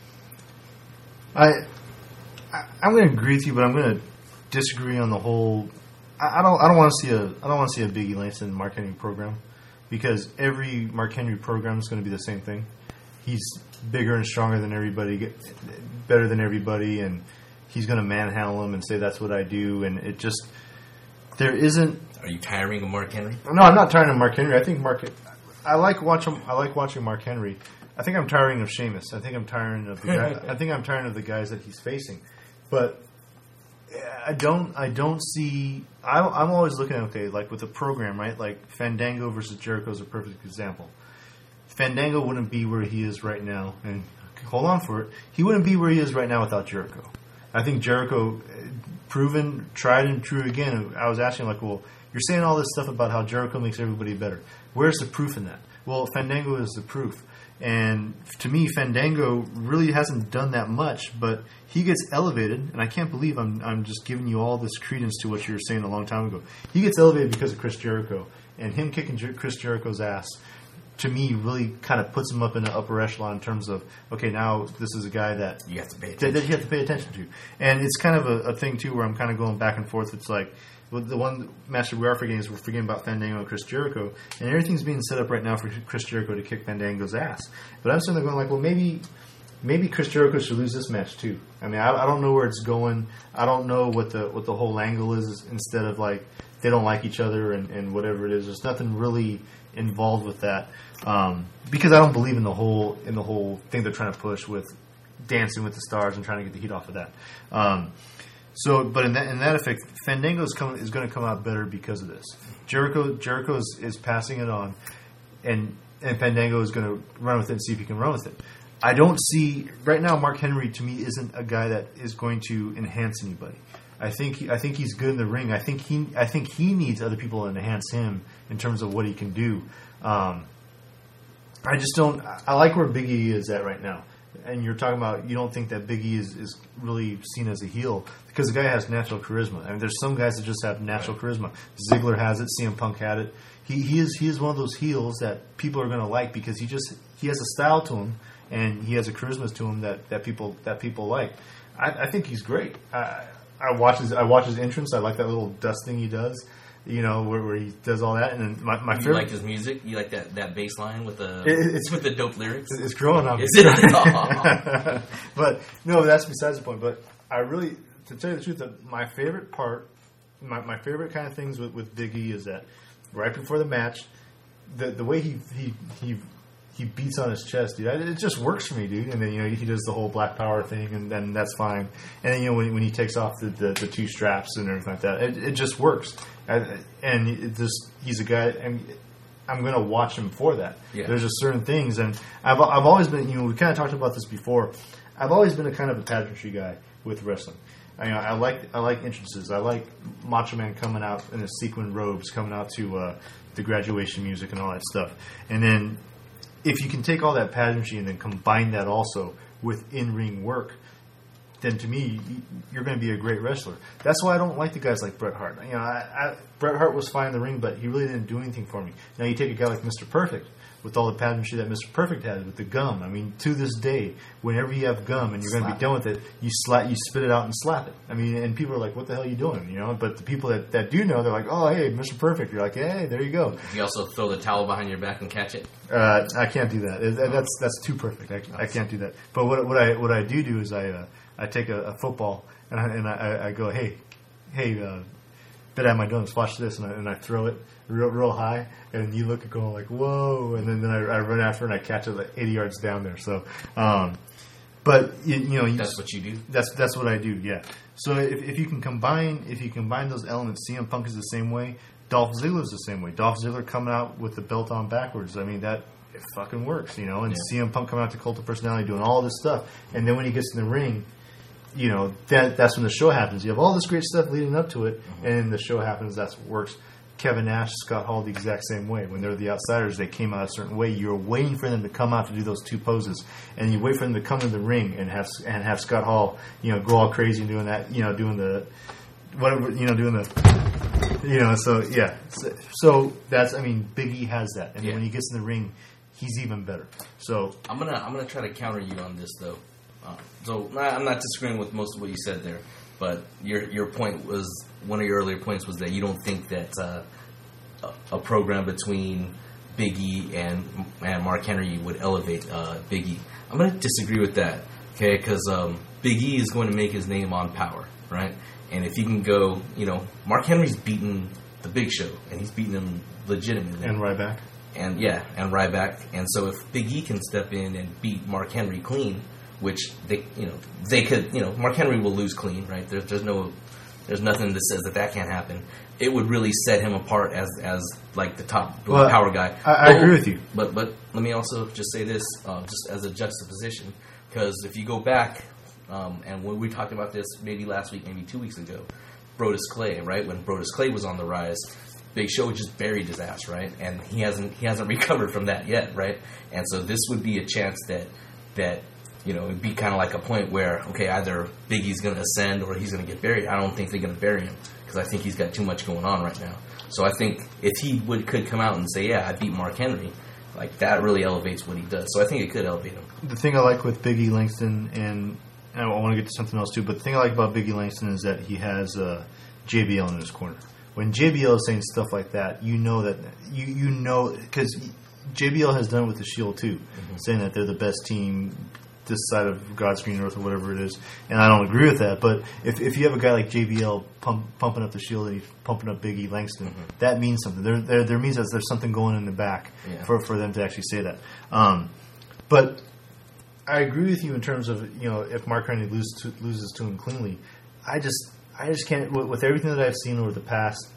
I'm going to agree with you, but I'm going to disagree on the whole. I don't want to see a Big E Langston Mark Henry program, because every Mark Henry program is going to be the same thing. He's bigger and stronger than everybody, better than everybody, and he's going to manhandle them and say that's what I do, and it just there isn't. Are you tiring of Mark Henry? No, I'm not tiring of Mark Henry. I think I like watching Mark Henry. I think I'm tiring of Sheamus. I think I'm tiring of the guys that he's facing. But I don't see. I'm always looking at, like with the program, right? Like Fandango versus Jericho is a perfect example. Fandango wouldn't be where he is right now, and hold on for it. He wouldn't be where he is right now without Jericho. I think Jericho, proven, tried and true again. I was asking, like, well, you're saying all this stuff about how Jericho makes everybody better. Where's the proof in that? Well, Fandango is the proof. And to me, Fandango really hasn't done that much, but he gets elevated, and I can't believe I'm just giving you all this credence to what you were saying a long time ago. He gets elevated because of Chris Jericho, and him kicking Chris Jericho's ass, to me, really kind of puts him up in the upper echelon in terms of, okay, now this is a guy that you have to pay attention to. And it's kind of a thing, too, where I'm kind of going back and forth. It's like, the one master we are forgetting is we're forgetting about Fandango and Chris Jericho, and everything's being set up right now for Chris Jericho to kick Fandango's ass. But I'm sitting there going like, well, maybe Chris Jericho should lose this match too. I mean, I don't know where it's going. I don't know what the whole angle is. Instead of like they don't like each other and whatever it is, there's nothing really involved with that, because I don't believe in the whole thing they're trying to push with Dancing with the Stars and trying to get the heat off of that. But in that effect, Fandango is going to come out better because of this. Jericho is passing it on, and Fandango is going to run with it and see if he can run with it. I don't see right now. Mark Henry to me isn't a guy that is going to enhance anybody. I think he's good in the ring. I think he needs other people to enhance him in terms of what he can do. I just don't. I like where Big E is at right now. And you're talking about, you don't think that Big E is really seen as a heel because the guy has natural charisma. I mean, there's some guys that just have natural charisma. Ziggler has it. CM Punk had it. He is one of those heels that people are going to like because he has a style to him and he has a charisma to him that people like. I think he's great. I watch his entrance. I like that little dust thing he does. You know, where he does all that, and then my favorite. You like his music? You like that bass line with the dope lyrics? It's growing on me. Is it? But no, that's besides the point. But I really, to tell you the truth, my favorite part, my favorite kind of things with Big E is that right before the match, the way he beats on his chest, dude. It just works for me, dude. And then he does the whole Black Power thing, and then that's fine. And then when he takes off the two straps and everything like that, it just works. And he's a guy. I'm going to watch him for that. Yeah. There's just certain things, and I've always been. We kind of talked about this before. I've always been a kind of a pageantry guy with wrestling. I like entrances. I like Macho Man coming out in his sequin robes, coming out to the graduation music and all that stuff, and then. If you can take all that pageantry and then combine that also with in-ring work, then to me, you're going to be a great wrestler. That's why I don't like the guys like Bret Hart. Bret Hart was fine in the ring, but he really didn't do anything for me. Now you take a guy like Mr. Perfect, with all the pageantry that Mr. Perfect had with the gum. I mean, to this day, whenever you have gum and you're going to be done with it, you spit it out and slap it. I mean, and people are like, "What the hell are you doing?" But the people that do know, they're like, "Oh, hey, Mr. Perfect." You're like, "Hey, there you go." You also throw the towel behind your back and catch it. I can't do that. That's too perfect. I can't do that. But what I do is I take a football and I go, "Hey, bet I have my donuts. Watch this," and I throw it real high, and you look at going like, "Whoa!" And then I run after and I catch it like 80 yards down there. So, but that's what you do. That's what I do. Yeah. So if you can combine those elements, CM Punk is the same way. Dolph Ziggler's the same way. Dolph Ziggler coming out with the belt on backwards. I mean, it fucking works, you know. And CM Punk coming out to Cult of Personality doing all this stuff. And then when he gets in the ring, you know, that's when the show happens. You have all this great stuff leading up to it, and the show happens. That's what works. Kevin Nash, Scott Hall, the exact same way. When they're the outsiders, they came out a certain way. You're waiting for them to come out to do those two poses, and you wait for them to come to the ring and have Scott Hall, you know, go all crazy and doing that, you know, doing the whatever, you know, doing the, you know. So yeah, so that's, I mean, Big E has that, and when he gets in the ring, he's even better. So I'm gonna try to counter you on this though. So I'm not disagreeing with most of what you said there, but your point was, one of your earlier points was that you don't think that a program between Big E and Mark Henry would elevate Big E. I'm going to disagree with that, okay? Because Big E is going to make his name on power, right? And if you can go, you know, Mark Henry's beaten the Big Show, and he's beaten him legitimately. And Ryback. And Ryback. And so if Big E can step in and beat Mark Henry clean, which they could, you know, Mark Henry will lose clean, right? There's nothing that says that can't happen. It would really set him apart as like the top power guy. I agree with you. But let me also just say this, just as a juxtaposition, because if you go back, and when we talked about this maybe last week, maybe 2 weeks ago, Brodus Clay, right? When Brodus Clay was on the rise, Big Show just buried his ass, right? And he hasn't recovered from that yet, right? And so this would be a chance that you know, it'd be kind of like a point where, okay, either Big E's going to ascend or he's going to get buried. I don't think they're going to bury him because I think he's got too much going on right now. So I think if he could come out and say, yeah, I beat Mark Henry, like that really elevates what he does. So I think it could elevate him. The thing I like with Big E Langston, and I want to get to something else too, but the thing I like about Big E Langston is that he has JBL in his corner. When JBL is saying stuff like that, you know that, you know, because JBL has done it with the Shield too, saying that they're the best team this side of God's green earth or whatever it is, and I don't agree with that. But if you have a guy like JBL pumping up the Shield and he's pumping up Big E Langston, that means something. There means that there's something going in the back for them to actually say that. But I agree with you in terms of, you know, if Mark Henry loses to him cleanly, I just can't, with everything that I've seen over the past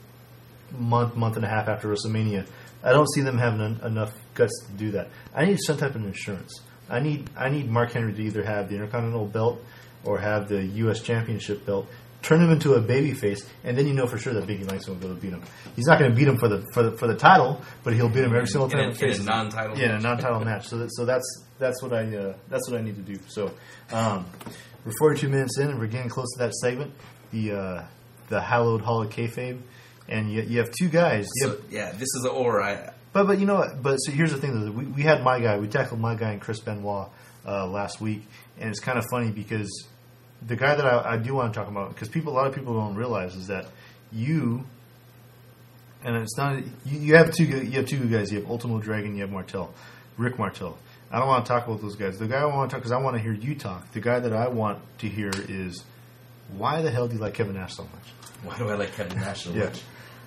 month and a half after WrestleMania, I don't see them having enough guts to do that. I need some type of insurance. I need Mark Henry to either have the Intercontinental belt or have the U.S. Championship belt. Turn him into a babyface, and then you know for sure that Big E Langston will go to beat him. He's not going to beat him for the title, but he'll beat him every single time. In a non-title match. Yeah, a non-title match. So that's what I need to do. So we're 42 minutes in, and we're getting close to that segment, the hallowed Hall of Kayfabe, and you have two guys. This is an or. But you know what? But so here's the thing though. We had my guy. We tackled my guy and Chris Benoit last week, and it's kind of funny because the guy that I do want to talk about, because a lot of people don't realize, is that you, and it's not, you have two good guys. You have Ultimo Dragon. You have Rick Martel. I don't want to talk about those guys. The guy I want to talk, because I want to hear you talk. The guy that I want to hear is, why the hell do you like Kevin Nash so much? Why do I like Kevin Nash so much?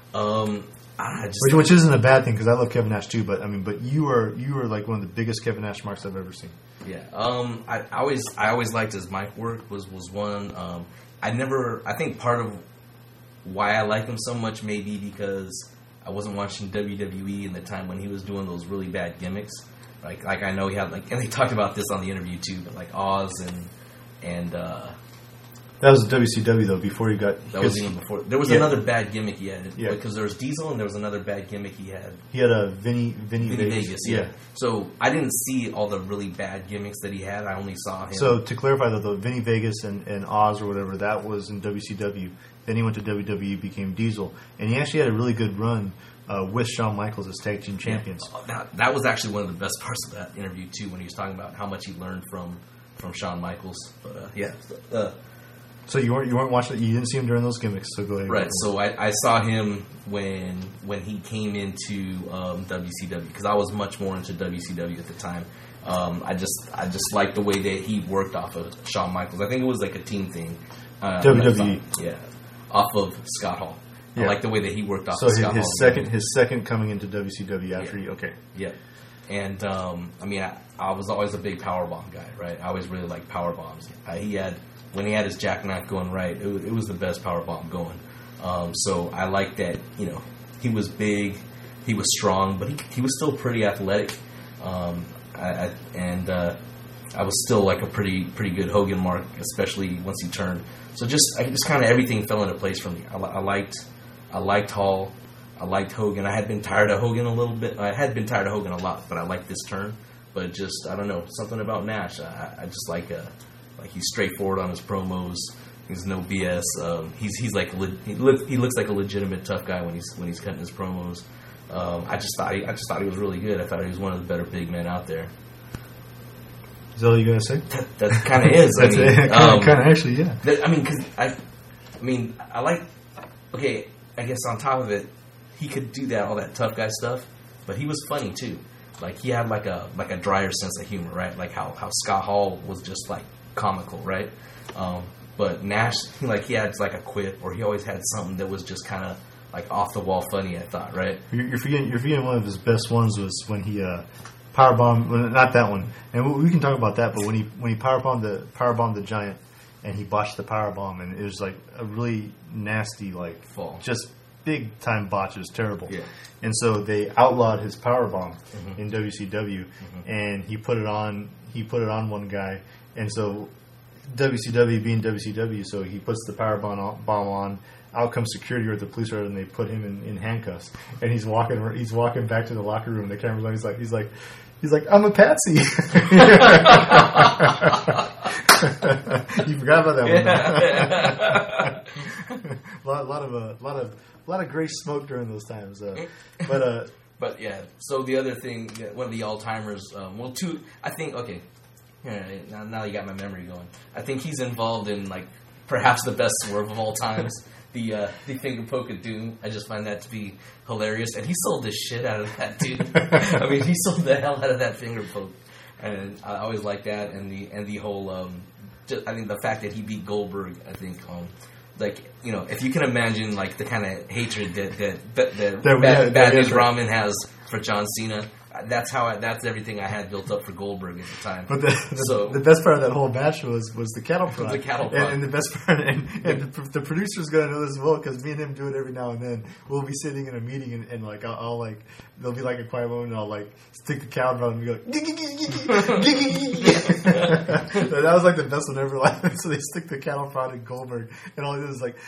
Which isn't a bad thing, because I love Kevin Nash too. But I mean, but you are like one of the biggest Kevin Nash marks I've ever seen. Yeah. I always liked his mic work. Was one. I think part of why I like him so much maybe because I wasn't watching WWE in the time when he was doing those really bad gimmicks. Like I know he had and they talked about this on the interview too. But like Oz and. That was WCW though. Before he got, that was even before. There was another bad gimmick he had. Yeah, because there was Diesel and there was another bad gimmick he had. He had a Vinny Vegas. Yeah. So I didn't see all the really bad gimmicks that he had. I only saw him. So to clarify though, the Vinny Vegas and Oz or whatever, that was in WCW. Then he went to WWE, became Diesel, and he actually had a really good run with Shawn Michaels as tag team champions. Yeah. That was actually one of the best parts of that interview too, when he was talking about how much he learned from Shawn Michaels. But So you weren't watching it. You didn't see him during those gimmicks. So go ahead. Right. So I saw him when he came into WCW, because I was much more into WCW at the time. I just liked the way that he worked off of Shawn Michaels. I think it was like a team thing. WWE. Off of Scott Hall. I like the way that he worked off of Scott Hall. His second coming into WCW after he okay. Yeah. And I mean I was always a big powerbomb guy, right? I always really liked powerbombs. When he had his jackknife going right, it was the best power bomb going. So I like that, big, he was strong, but he was still pretty athletic. I was still like a pretty good Hogan mark, especially once he turned. So just kind of everything fell into place for me. I liked Hall. I liked Hogan. I had been tired of Hogan a little bit. I had been tired of Hogan a lot, but I liked this turn. But just, I don't know, something about Nash. I just like he's straightforward on his promos. There's no BS. He's like he looks like a legitimate tough guy when he's cutting his promos. I just thought he was really good. I thought he was one of the better big men out there. Is that all you gonna say? That kind of is. Kind of actually, yeah. Because I like. Okay, I guess on top of it, he could do all that tough guy stuff, but he was funny too. Like he had like a drier sense of humor, right? Like how Scott Hall was just like comical, right? But Nash, he had like a quip, or he always had something that was just kind of like off the wall funny. I thought, right? You're forgetting one of his best ones was when he powerbombed. Well, not that one, and we can talk about that. But when he powerbombed the Giant, and he botched the powerbomb, and it was like a really nasty fall, just big time botch. It was terrible. Yeah. And so they outlawed his powerbomb in WCW, and he put it on one guy, and so WCW being WCW, so he puts the powerbomb on. Out comes security or the police, and they put him in handcuffs, and he's walking back to the locker room. The camera's on. He's like, I'm a patsy. You forgot about that one. A lot of gray smoke during those times. But yeah. So the other thing, one of the all timers. Two. I think. Okay. Now you got my memory going. I think he's involved in like perhaps the best swerve of all times. The finger poke of Doom. I just find that to be hilarious, and he sold the shit out of that, dude. I mean, he sold the hell out of that finger poke, and I always like that. And the whole, I think the fact that he beat Goldberg. I think, if you can imagine like the kind of hatred that Bad News Ramen has for John Cena. That's everything I had built up for Goldberg at the time. But the best part of that whole match was the cattle prod. The cattle prod. And the best part, and the producer's going to know this as well, because me and him do it every now and then. We'll be sitting in a meeting, and like, I'll like, there'll be like a quiet moment, and I'll like, stick the cattle prod and be like, that was like the best one ever. Like, so they stick the cattle prod in Goldberg, and all he does is like,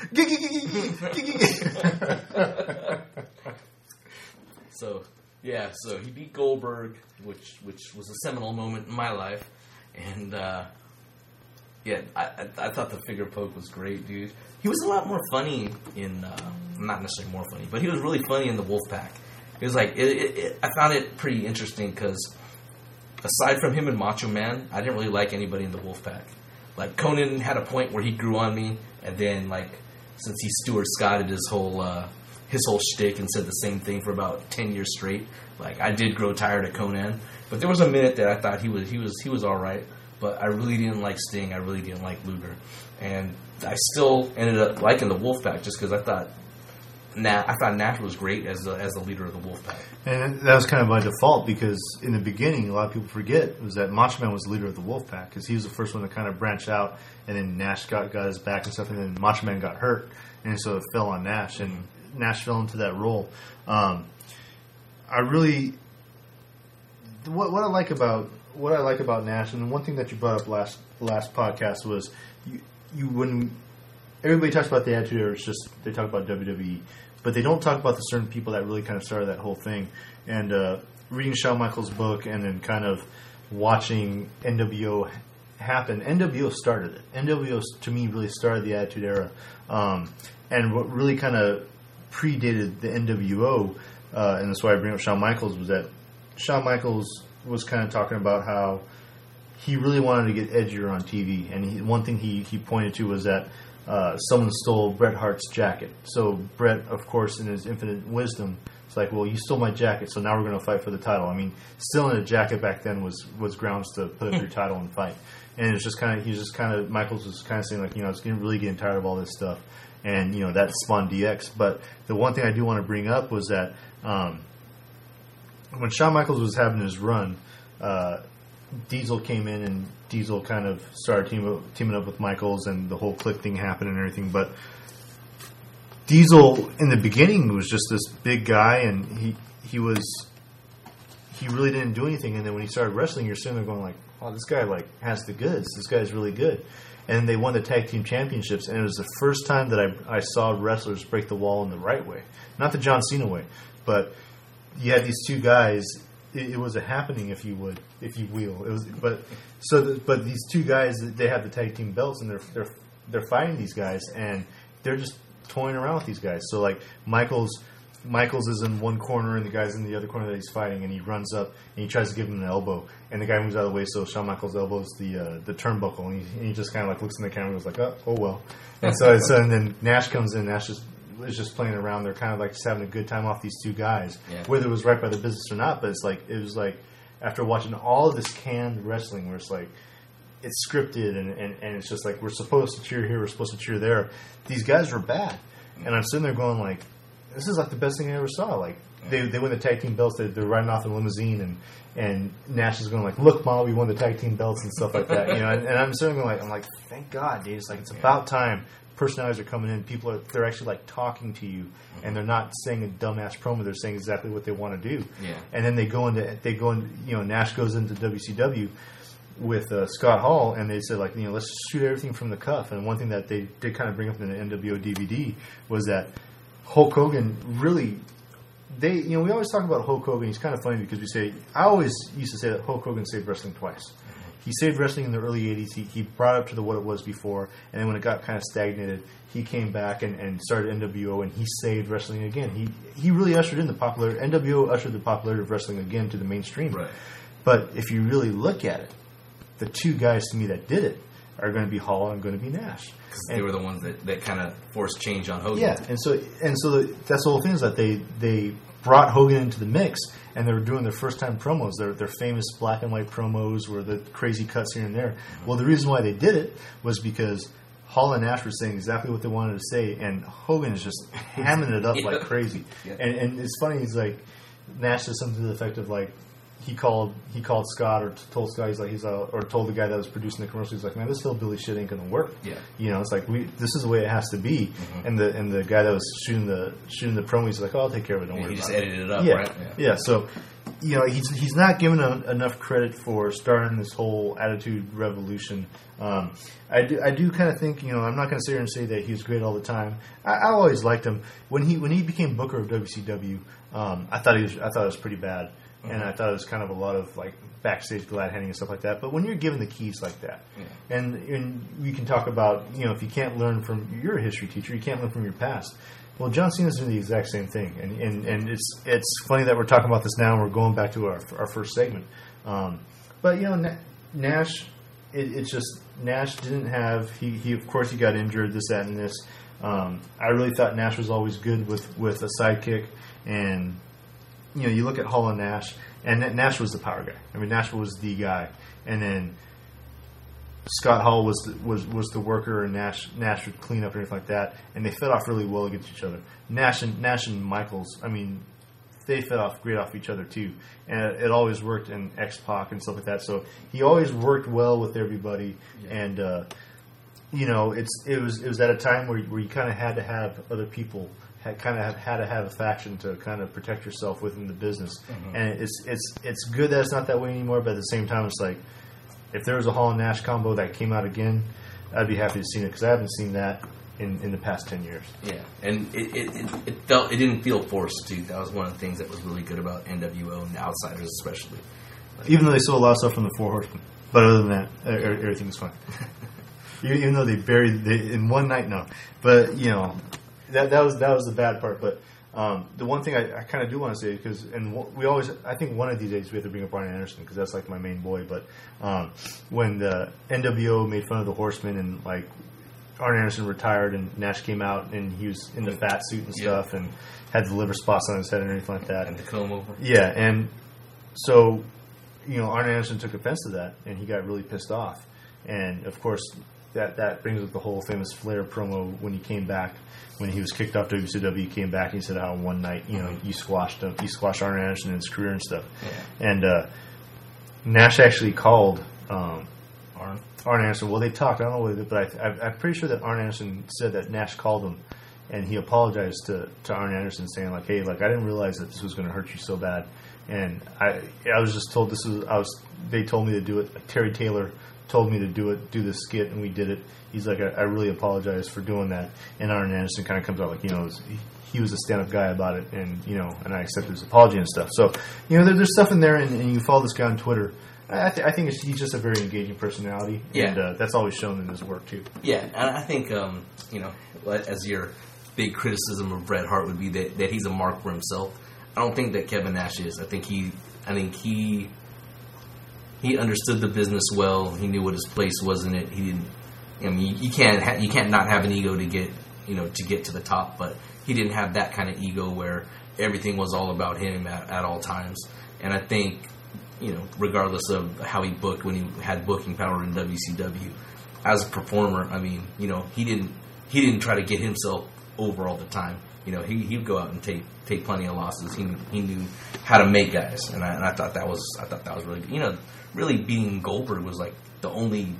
So he beat Goldberg, which was a seminal moment in my life, and I thought the figure poke was great, dude. He was a lot more funny in, not necessarily more funny, but he was really funny in the Wolfpack. It was like I found it pretty interesting because aside from him and Macho Man, I didn't really like anybody in the Wolfpack. Like Conan had a point where he grew on me, and then like since he Stuart Scotted his whole shtick and said the same thing for about 10 years straight. Like I did grow tired of Conan, but there was a minute that I thought he was all right. But I really didn't like Sting. I really didn't like Luger, and I still ended up liking the Wolfpack just because I thought Nash was great as the leader of the Wolfpack. And that was kind of by default because in the beginning, a lot of people forget was that Macho Man was the leader of the Wolfpack because he was the first one to kind of branch out, and then Nash got his back and stuff, and then Macho Man got hurt, and so it fell on Nash and. Nash fell into that role. I really what I like about Nash, and one thing that you brought up last podcast was you when everybody talks about the Attitude Era, it's just they talk about WWE, but they don't talk about the certain people that really kind of started that whole thing. And reading Shawn Michaels' book and then kind of watching NWO happen, NWO started it. NWO to me really started the Attitude Era, and what really kind of predated the NWO, and that's why I bring up Shawn Michaels, was that Shawn Michaels was kind of talking about how he really wanted to get edgier on TV, and one thing he pointed to was that someone stole Bret Hart's jacket. So Bret, of course, in his infinite wisdom, it's like, well, you stole my jacket, so now we're going to fight for the title. I mean, stealing a jacket back then was grounds to put up your title and fight. And it's just kind of, Michaels was kind of saying, like, it's really getting tired of all this stuff. And, that spawned DX. But the one thing I do want to bring up was that when Shawn Michaels was having his run, Diesel came in, and Diesel kind of started teaming up with Michaels, and the whole click thing happened and everything. But Diesel in the beginning was just this big guy, and he really didn't do anything. And then when he started wrestling, you're sitting there going like, "Oh, this guy like has the goods. This guy's really good." And they won the tag team championships, and it was the first time that I saw wrestlers break the wall in the right way, not the John Cena way, but you had these two guys. It was a happening, if you will. It was, but these two guys, they have the tag team belts, and they're fighting these guys, and they're just toying around with these guys. So like Michaels is in one corner, and the guy's in the other corner that he's fighting, and he runs up and he tries to give him an elbow, and the guy moves out of the way. So Shawn Michaels elbows the turnbuckle, and he just kind of like looks in the camera and goes like, oh well. And so and then Nash comes in. Nash is just playing around. They're kind of like just having a good time off these two guys, whether it was right by the business or not. But it was like after watching all of this canned wrestling, where it's like it's scripted and it's just like we're supposed to cheer here, we're supposed to cheer there. These guys were bad, and I'm sitting there going like, this is like the best thing I ever saw. Like they win the tag team belts. They're riding off in a limousine, and Nash is going like, "Look, Ma, we won the tag team belts and stuff like that." You know, and I'm sitting there going I'm like, thank God, dude. It's like it's about time. Personalities are coming in. They're actually like talking to you, and they're not saying a dumbass promo. They're saying exactly what they want to do. Yeah. And then they go into Nash goes into WCW with Scott Hall, and they said like, let's just shoot everything from the cuff. And one thing that they did kind of bring up in the NWO DVD was that Hulk Hogan really, we always talk about Hulk Hogan. He's kind of funny because I always used to say that Hulk Hogan saved wrestling twice. He saved wrestling in the early 80s. He brought it up to what it was before, and then when it got kind of stagnated, he came back and started NWO, and he saved wrestling again. He really ushered in NWO ushered the popularity of wrestling again to the mainstream. Right. But if you really look at it, the two guys to me that did it are going to be Hall and going to be Nash. They were the ones that kind of forced change on Hogan. Yeah, and so that's the whole thing is that they brought Hogan into the mix, and they were doing their first time promos, their famous black and white promos where the crazy cuts here and there. Well, the reason why they did it was because Hall and Nash were saying exactly what they wanted to say, and Hogan is just hamming it up like crazy. Yeah. And it's funny, he's like, Nash says something to the effect of like, he called Scott or told Scott or told the guy that was producing the commercial, he's like, man, this hillbilly shit ain't gonna work. Yeah. It's like this is the way it has to be. Mm-hmm. And the guy that was shooting the promo, he's like, oh, I'll take care of it. Don't worry. He just about edited it up, yeah. right? Yeah. So he's not given enough credit for starting this whole attitude revolution. I do kind of think I'm not going to sit here and say that he was great all the time. I always liked him when he became Booker of WCW. I thought it was pretty bad. And I thought it was kind of a lot of like backstage glad handing and stuff like that. But when you're given the keys like that, and we can talk about if you can't learn from you're a history teacher, you can't learn from your past. Well, John Cena's doing the exact same thing, and it's funny that we're talking about this now and we're going back to our first segment. But Nash, it's just Nash didn't have he of course he got injured, this, that, and this. I really thought Nash was always good with a sidekick. And you look at Hall and Nash, and Nash was the power guy. I mean, Nash was the guy, and then Scott Hall was the worker, and Nash would clean up and everything like that. And they fed off really well against each other. Nash and Michaels, I mean, they fed off great off each other too, and it always worked in X-Pac and stuff like that. So he always worked well with everybody, and it was at a time where you kind of had to have other people. Had to have a faction to kind of protect yourself within the business, and it's good that it's not that way anymore. But at the same time, it's like if there was a Hall and Nash combo that came out again, I'd be happy to see it because I haven't seen that in the past 10 years. Yeah, and it didn't feel forced too. That was one of the things that was really good about NWO and the Outsiders, especially. Even though they stole a lot of stuff from the Four Horsemen, but other than that, everything was fine. Even though they buried in one night, no, but That was the bad part, but the one thing I kind of do want to say because I think one of these days we have to bring up Arn Anderson because that's like my main boy. But when the NWO made fun of the Horsemen and like Arn Anderson retired and Nash came out and he was in the fat suit and stuff and had the liver spots on his head and everything like that and the comb over. Yeah, and so Arn Anderson took offense to that and he got really pissed off, and of course that brings up the whole famous Flair promo when he came back. When he was kicked off WCW, he came back and he said how one night, you squashed Arn Anderson in his career and stuff. Yeah. And Nash actually called Arn Anderson. Well, they talked. I don't know what, but I'm pretty sure that Arn Anderson said that Nash called him and he apologized to Arn Anderson, saying like, "Hey, like I didn't realize that this was going to hurt you so bad." And I was just told they told me to do it. Like Terry Taylor told me to do this skit, and we did it. He's like, I really apologize for doing that. And Arn Anderson kind of comes out like, he was a stand-up guy about it, and and I accepted his apology and stuff. So there's stuff in there, and you follow this guy on Twitter. I think he's just a very engaging personality, and that's always shown in his work too. Yeah, and I think as your big criticism of Bret Hart would be that he's a mark for himself. I don't think that Kevin Nash is. I think he understood the business well. He knew what his place was in it. He didn't. I mean, you can't not have an ego to get to the top, but he didn't have that kind of ego where everything was all about him at all times. And I think, regardless of how he booked when he had booking power in WCW, as a performer, I mean, he didn't try to get himself over all the time. He would go out and take plenty of losses. He knew how to make guys, and I thought that was really good. Really beating Goldberg was like the only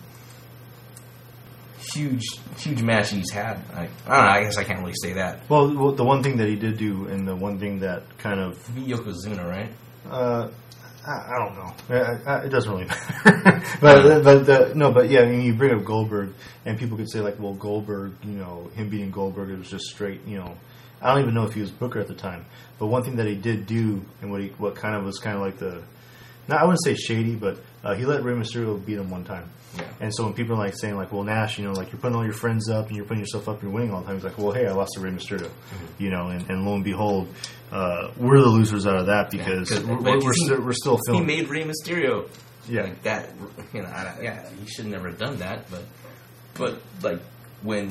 huge match he's had. I don't know. I guess I can't really say that. Well, the one thing that he did do, and the one thing that kind of beat Yokozuna, right? I don't know. It doesn't really matter. But yeah, I mean, you bring up Goldberg, and people could say like, well, Goldberg, him beating Goldberg, it was just straight, I don't even know if he was Booker at the time. But one thing that he did do, and what kind of was kind of like I wouldn't say shady, but he let Rey Mysterio beat him one time. Yeah. And so when people are like saying like, well, Nash, like you're putting all your friends up and you're putting yourself up, you're winning all the time. He's like, well, hey, I lost to Rey Mysterio, and lo and behold, we're the losers out of that because we're still filming. He made Rey Mysterio. Yeah. Like that. He should never have done that. But like when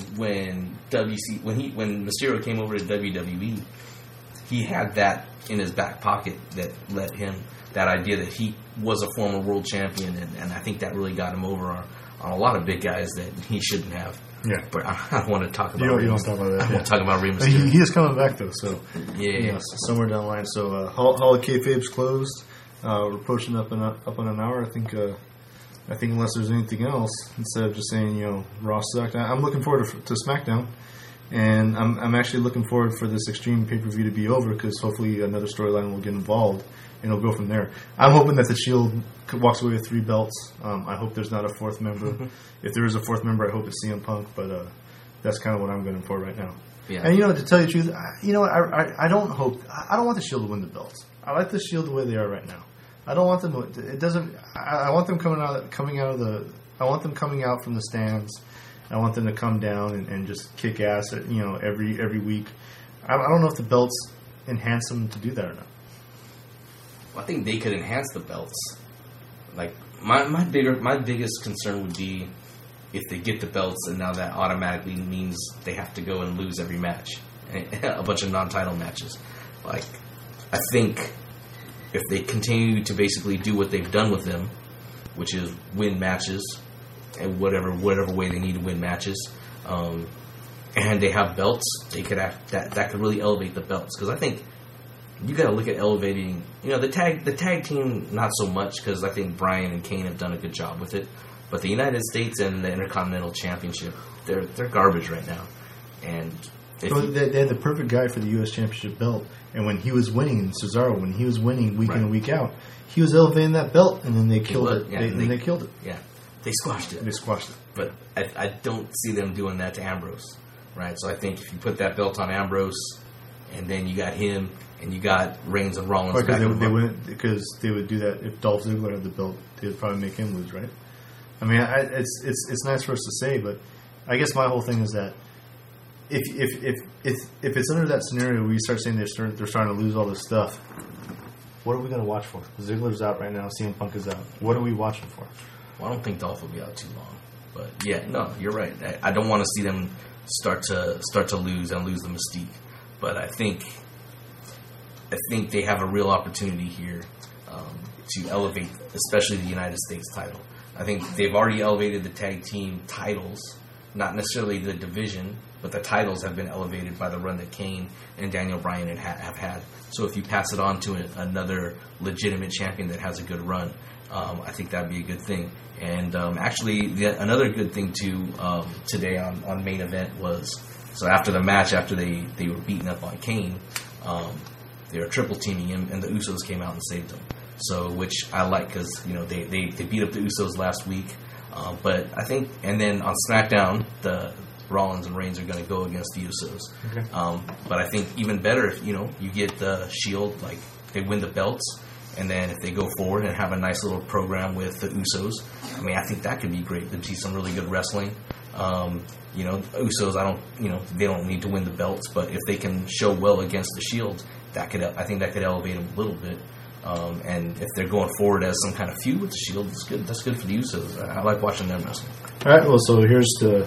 Mysterio came over to WWE, he had that in his back pocket that let him. That idea that he was a former world champion, and I think that really got him over on a lot of big guys that he shouldn't have. Yeah. But I don't want to talk about You don't talk about that. I want to talk about Rey Mysterio. He is coming back, though, so yeah. Somewhere down the line. So Hall of Kayfabe's closed. We're approaching up on an hour. I think unless there's anything else, instead of just saying, Raw sucked, I'm looking forward to SmackDown. And I'm actually looking forward for this Extreme pay-per-view to be over because hopefully another storyline will get involved and it'll go from there. I'm hoping that the Shield walks away with 3 belts. I hope there's not a 4th member. If there is a 4th member, I hope it's CM Punk, but that's kind of what I'm going for right now. Yeah. And to tell you the truth, I don't want the Shield to win the belts. I like the Shield the way they are right now. I don't want them. I want them coming out from the stands. I want them to come down and just kick ass at, every week. I don't know if the belts enhance them to do that or not. Well, I think they could enhance the belts. Like my biggest concern would be if they get the belts and now that automatically means they have to go and lose every match, a bunch of non-title matches. Like I think if they continue to basically do what they've done with them, which is win matches. And whatever way they need to win matches, and they have belts, they could have that could really elevate the belts because I think you got to look at elevating. The tag team not so much because I think Bryan and Kane have done a good job with it, but the United States and the Intercontinental Championship they're garbage right now, and they had the perfect guy for the U.S. Championship belt, and when he was winning, Cesaro, when he was winning week in and week out, he was elevating that belt, and then they killed it. Yeah, they killed it. Yeah. They squashed it. But I don't see them doing that to Ambrose, right? So I think if you put that belt on Ambrose, and then you got him, and you got Reigns and Rollins because they would do that if Dolph Ziggler had the belt, they would probably make him lose, right? I mean, it's nice for us to say, but I guess my whole thing is that if it's under that scenario where you start saying they're starting to lose all this stuff, what are we going to watch for? Ziggler's out right now. CM Punk is out. What are we watching for? Well, I don't think Dolph will be out too long, but yeah, no, you're right. I don't want to see them start to lose and lose the mystique, but I think they have a real opportunity here to elevate, especially the United States title. I think they've already elevated the tag team titles not necessarily the division, but the titles have been elevated by the run that Kane and Daniel Bryan have had. So if you pass it on to another legitimate champion that has a good run, I think that'd be a good thing. And actually, another good thing too today on main event was, so after the match, after they were beating up on Kane, they were triple teaming him, and the Usos came out and saved him. So, which I like, because they beat up the Usos last week, but I think, and then on SmackDown, the Rollins and Reigns are going to go against the Usos. Okay. But I think even better if you get the Shield, like they win the belts, and then if they go forward and have a nice little program with the Usos, I mean, I think that could be great. There'd be some really good wrestling. Usos, they don't need to win the belts, but if they can show well against the Shield, I think that could elevate them a little bit. And if they're going forward as some kind of feud with the Shield, that's good. That's good for the Usos. I like watching them wrestle. All right. Well, so here's to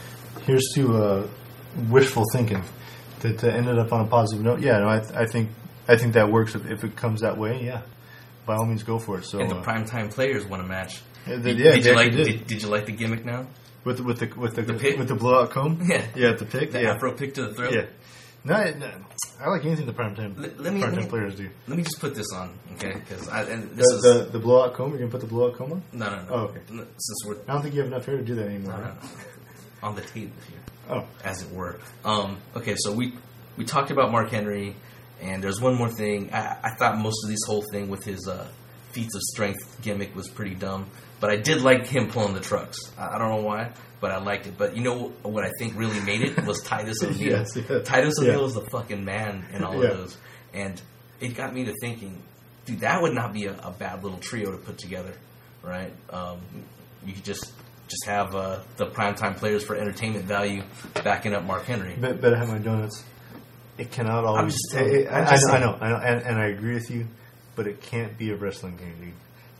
wishful thinking to end it up on a positive note. Yeah, no, I think that works if it comes that way. Yeah, by all means, go for it. So and the primetime players won a match. Did you like the gimmick now? With the pick? with the blowout comb? Yeah, the pick. The Afro pick to the throat. Yeah. No, I like anything the primetime players do. Let me just put this on, okay? Because the blowout comb. You're gonna put the blowout comb on? No. Oh, okay. I don't think you have enough hair to do that anymore. No. On the table here. Oh, as it were. Okay, so we talked about Mark Henry, and there's one more thing. I thought most of this whole thing with his feats of strength gimmick was pretty dumb, but I did like him pulling the trucks. I don't know why, but I liked it. But you know what I think really made it was Titus O'Neil. Yes. Titus O'Neil is the fucking man in all of those. And it got me to thinking, dude, that would not be a bad little trio to put together, right? You could just have the primetime players for entertainment value backing up Mark Henry. Better have my donuts. It cannot always... I know, and I agree with you, but it can't be a wrestling game, dude.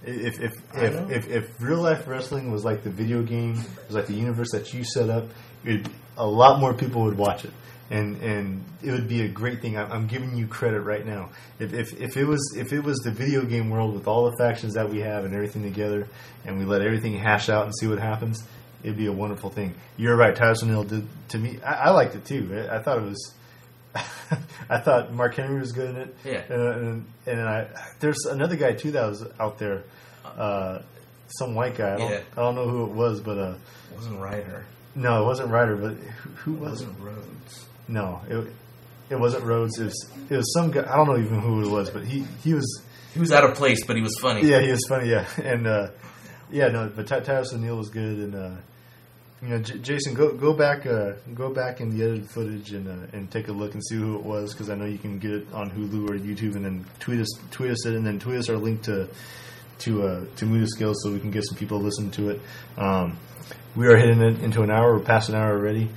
If real life wrestling was like the video game, was like the universe that you set up, a lot more people would watch it, and it would be a great thing. I'm giving you credit right now. If it was the video game world with all the factions that we have and everything together, and we let everything hash out and see what happens, it'd be a wonderful thing. You're right, Titus O'Neil did to me. I liked it too. I thought it was. I thought Mark Henry was good in it. Yeah. And there's another guy too that was out there, some white guy. I don't know who it was, but it wasn't Ryder. No, it wasn't Ryder. But who was it? Wasn't Rhodes. No, it wasn't Rhodes. It was some guy. I don't know even who it was, but he was. He was out of place, but he was funny. Yeah, he was funny. Yeah, and but Titus O'Neil was good, and Jason, go back in the edited footage and take a look and see who it was, because I know you can get it on Hulu or YouTube, and then tweet us it, and then tweet us our link to Muda Skills so we can get some people to listen to it. We are hitting it into an hour. We're past an hour already.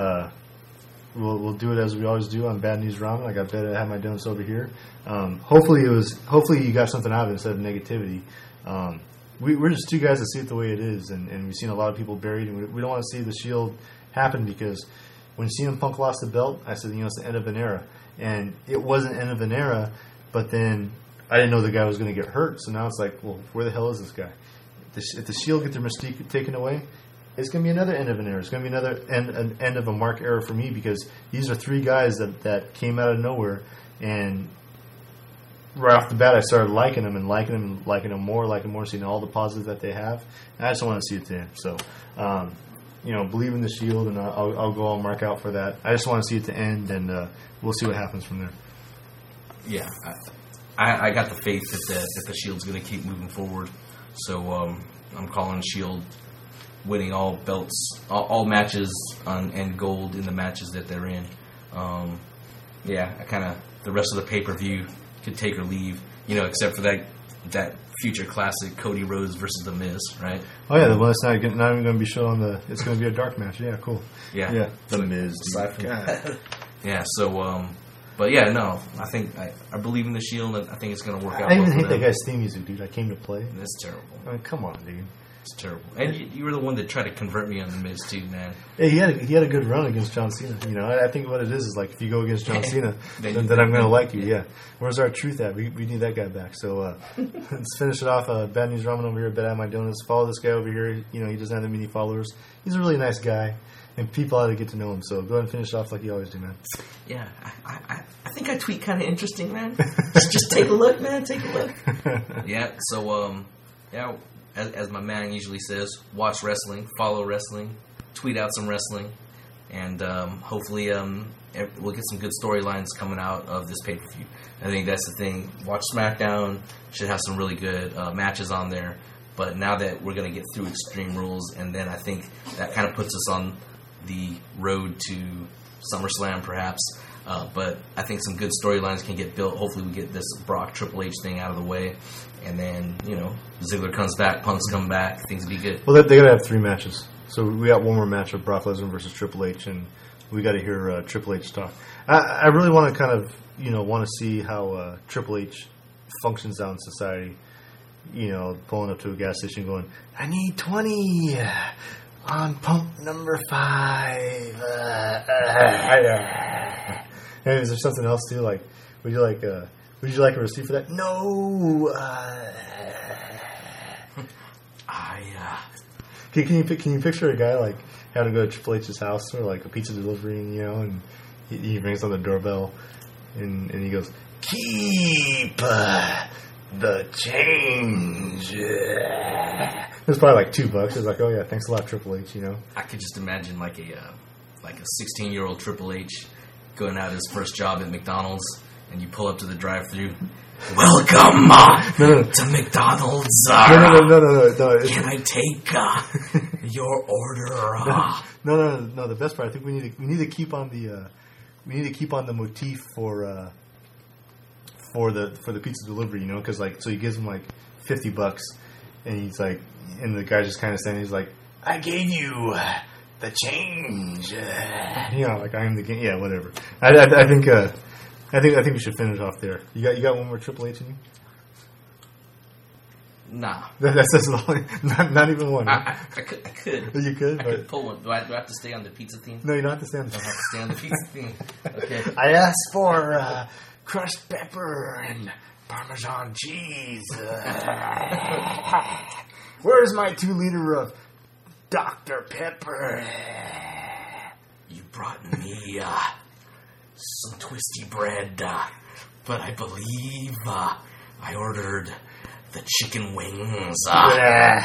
We'll do it as we always do on Bad News Ramen. I got better. I have my donuts over here. Hopefully you got something out of it instead of negativity. We're just two guys that see it the way it is, and we've seen a lot of people buried, and we don't want to see the Shield happen, because when CM Punk lost the belt, I said, it's the end of an era. And it wasn't the end of an era, but then I didn't know the guy was going to get hurt, so now it's like, well, where the hell is this guy? If the Shield get their mystique taken away, it's going to be another end of an era. It's going to be another end of a Mark era for me, because these are three guys that came out of nowhere, and right off the bat, I started liking them more, seeing all the positives that they have. And I just want to see it to end. So, believe in the Shield, and I'll go all Mark out for that. I just want to see it to end, and we'll see what happens from there. Yeah, I got the faith that the Shield's going to keep moving forward. So I'm calling Shield winning all belts, all matches, and gold in the matches that they're in. The rest of the pay-per-view could take or leave, except for that future classic Cody Rhodes versus The Miz, right? Oh yeah, the one that's not even going to be shown on it's going to be a dark match. Yeah, cool. Yeah, The Miz. Yeah. So, but yeah, no, I think I believe in the Shield, and I think it's going to work out. I even hate that guy's theme music, dude. I came to play. That's terrible. I mean, come on, dude. It's terrible. And you were the one that tried to convert me on The Miz too, man. Hey, he had a good run against John Cena. You know, I think what it is like if you go against John Cena, then I'm going to like you. Yeah. Where's our truth at? We need that guy back. So let's finish it off. Bad News Ramen over here. Bet Out My Donuts. Follow this guy over here. You know, he doesn't have that many followers. He's a really nice guy, and people ought to get to know him. So go ahead and finish it off like you always do, man. Yeah, I think I tweet kind of interesting, man. just take a look, man. Take a look. Yeah. So yeah. As my man usually says, watch wrestling, follow wrestling, tweet out some wrestling, and hopefully we'll get some good storylines coming out of this pay-per-view. I think that's the thing. Watch SmackDown, should have some really good matches on there, but now that we're going to get through Extreme Rules, and then I think that kind of puts us on the road to SummerSlam perhaps, but I think some good storylines can get built. Hopefully we get this Brock Triple H thing out of the way. And then, you know, Ziggler comes back, Punk's come back, things will be good. Well, they got to have 3 matches. So we got one more match of Brock Lesnar versus Triple H, and we got to hear Triple H talk. I really want to kind of, you know, want to see how Triple H functions out in society. You know, pulling up to a gas station going, I need 20 on pump number 5. And is there something else too? Like, would you like a receipt for that? No. Can you picture a guy like having to go to Triple H's house or like a pizza delivery, you know, and he rings on the doorbell and he goes, keep the change. It's probably like $2. It's like, oh yeah, thanks a lot, Triple H. You know, I could just imagine like a 16-year-old Triple H going out his first job at McDonald's, and you pull up to the drive-thru. Welcome to McDonald's. No. Can I take your order? No. The best part, I think we need to keep on the motif for the pizza delivery. You know, because like so he gives him like $50, and he's like, and the guy just kind of standing. He's like, I gave you the change. You know, like I am the game. Yeah, whatever. I think we should finish off there. You got one more Triple H in you? Nah. That's not even one. I could. You could? I could pull one. Do I have to stay on the pizza theme? No, you don't have to stay on the I don't have to stay on the pizza theme. Okay. I asked for crushed pepper and Parmesan cheese. Where's my 2-liter of Dr. Pepper? You brought me some twisty bread, but I believe I ordered the chicken wings. All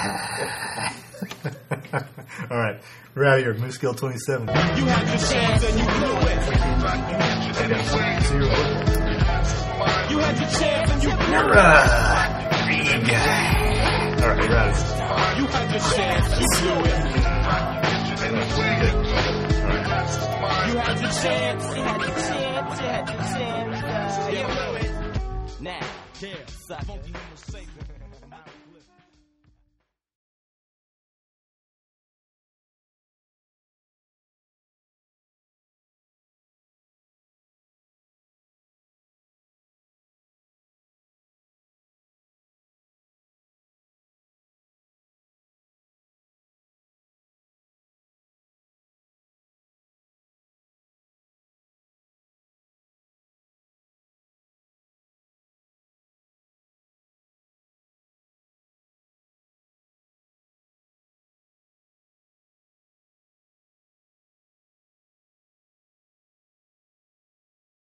right, we're out of here. Moose Scale 27. You had your chance and you blew it. You had your chance and you blew You're it. green guy. All right, we're out of here. You had your chance, you blew it. You had your chance. You had your chance. You blew it. Now, Yeah, sucker. funky number 7.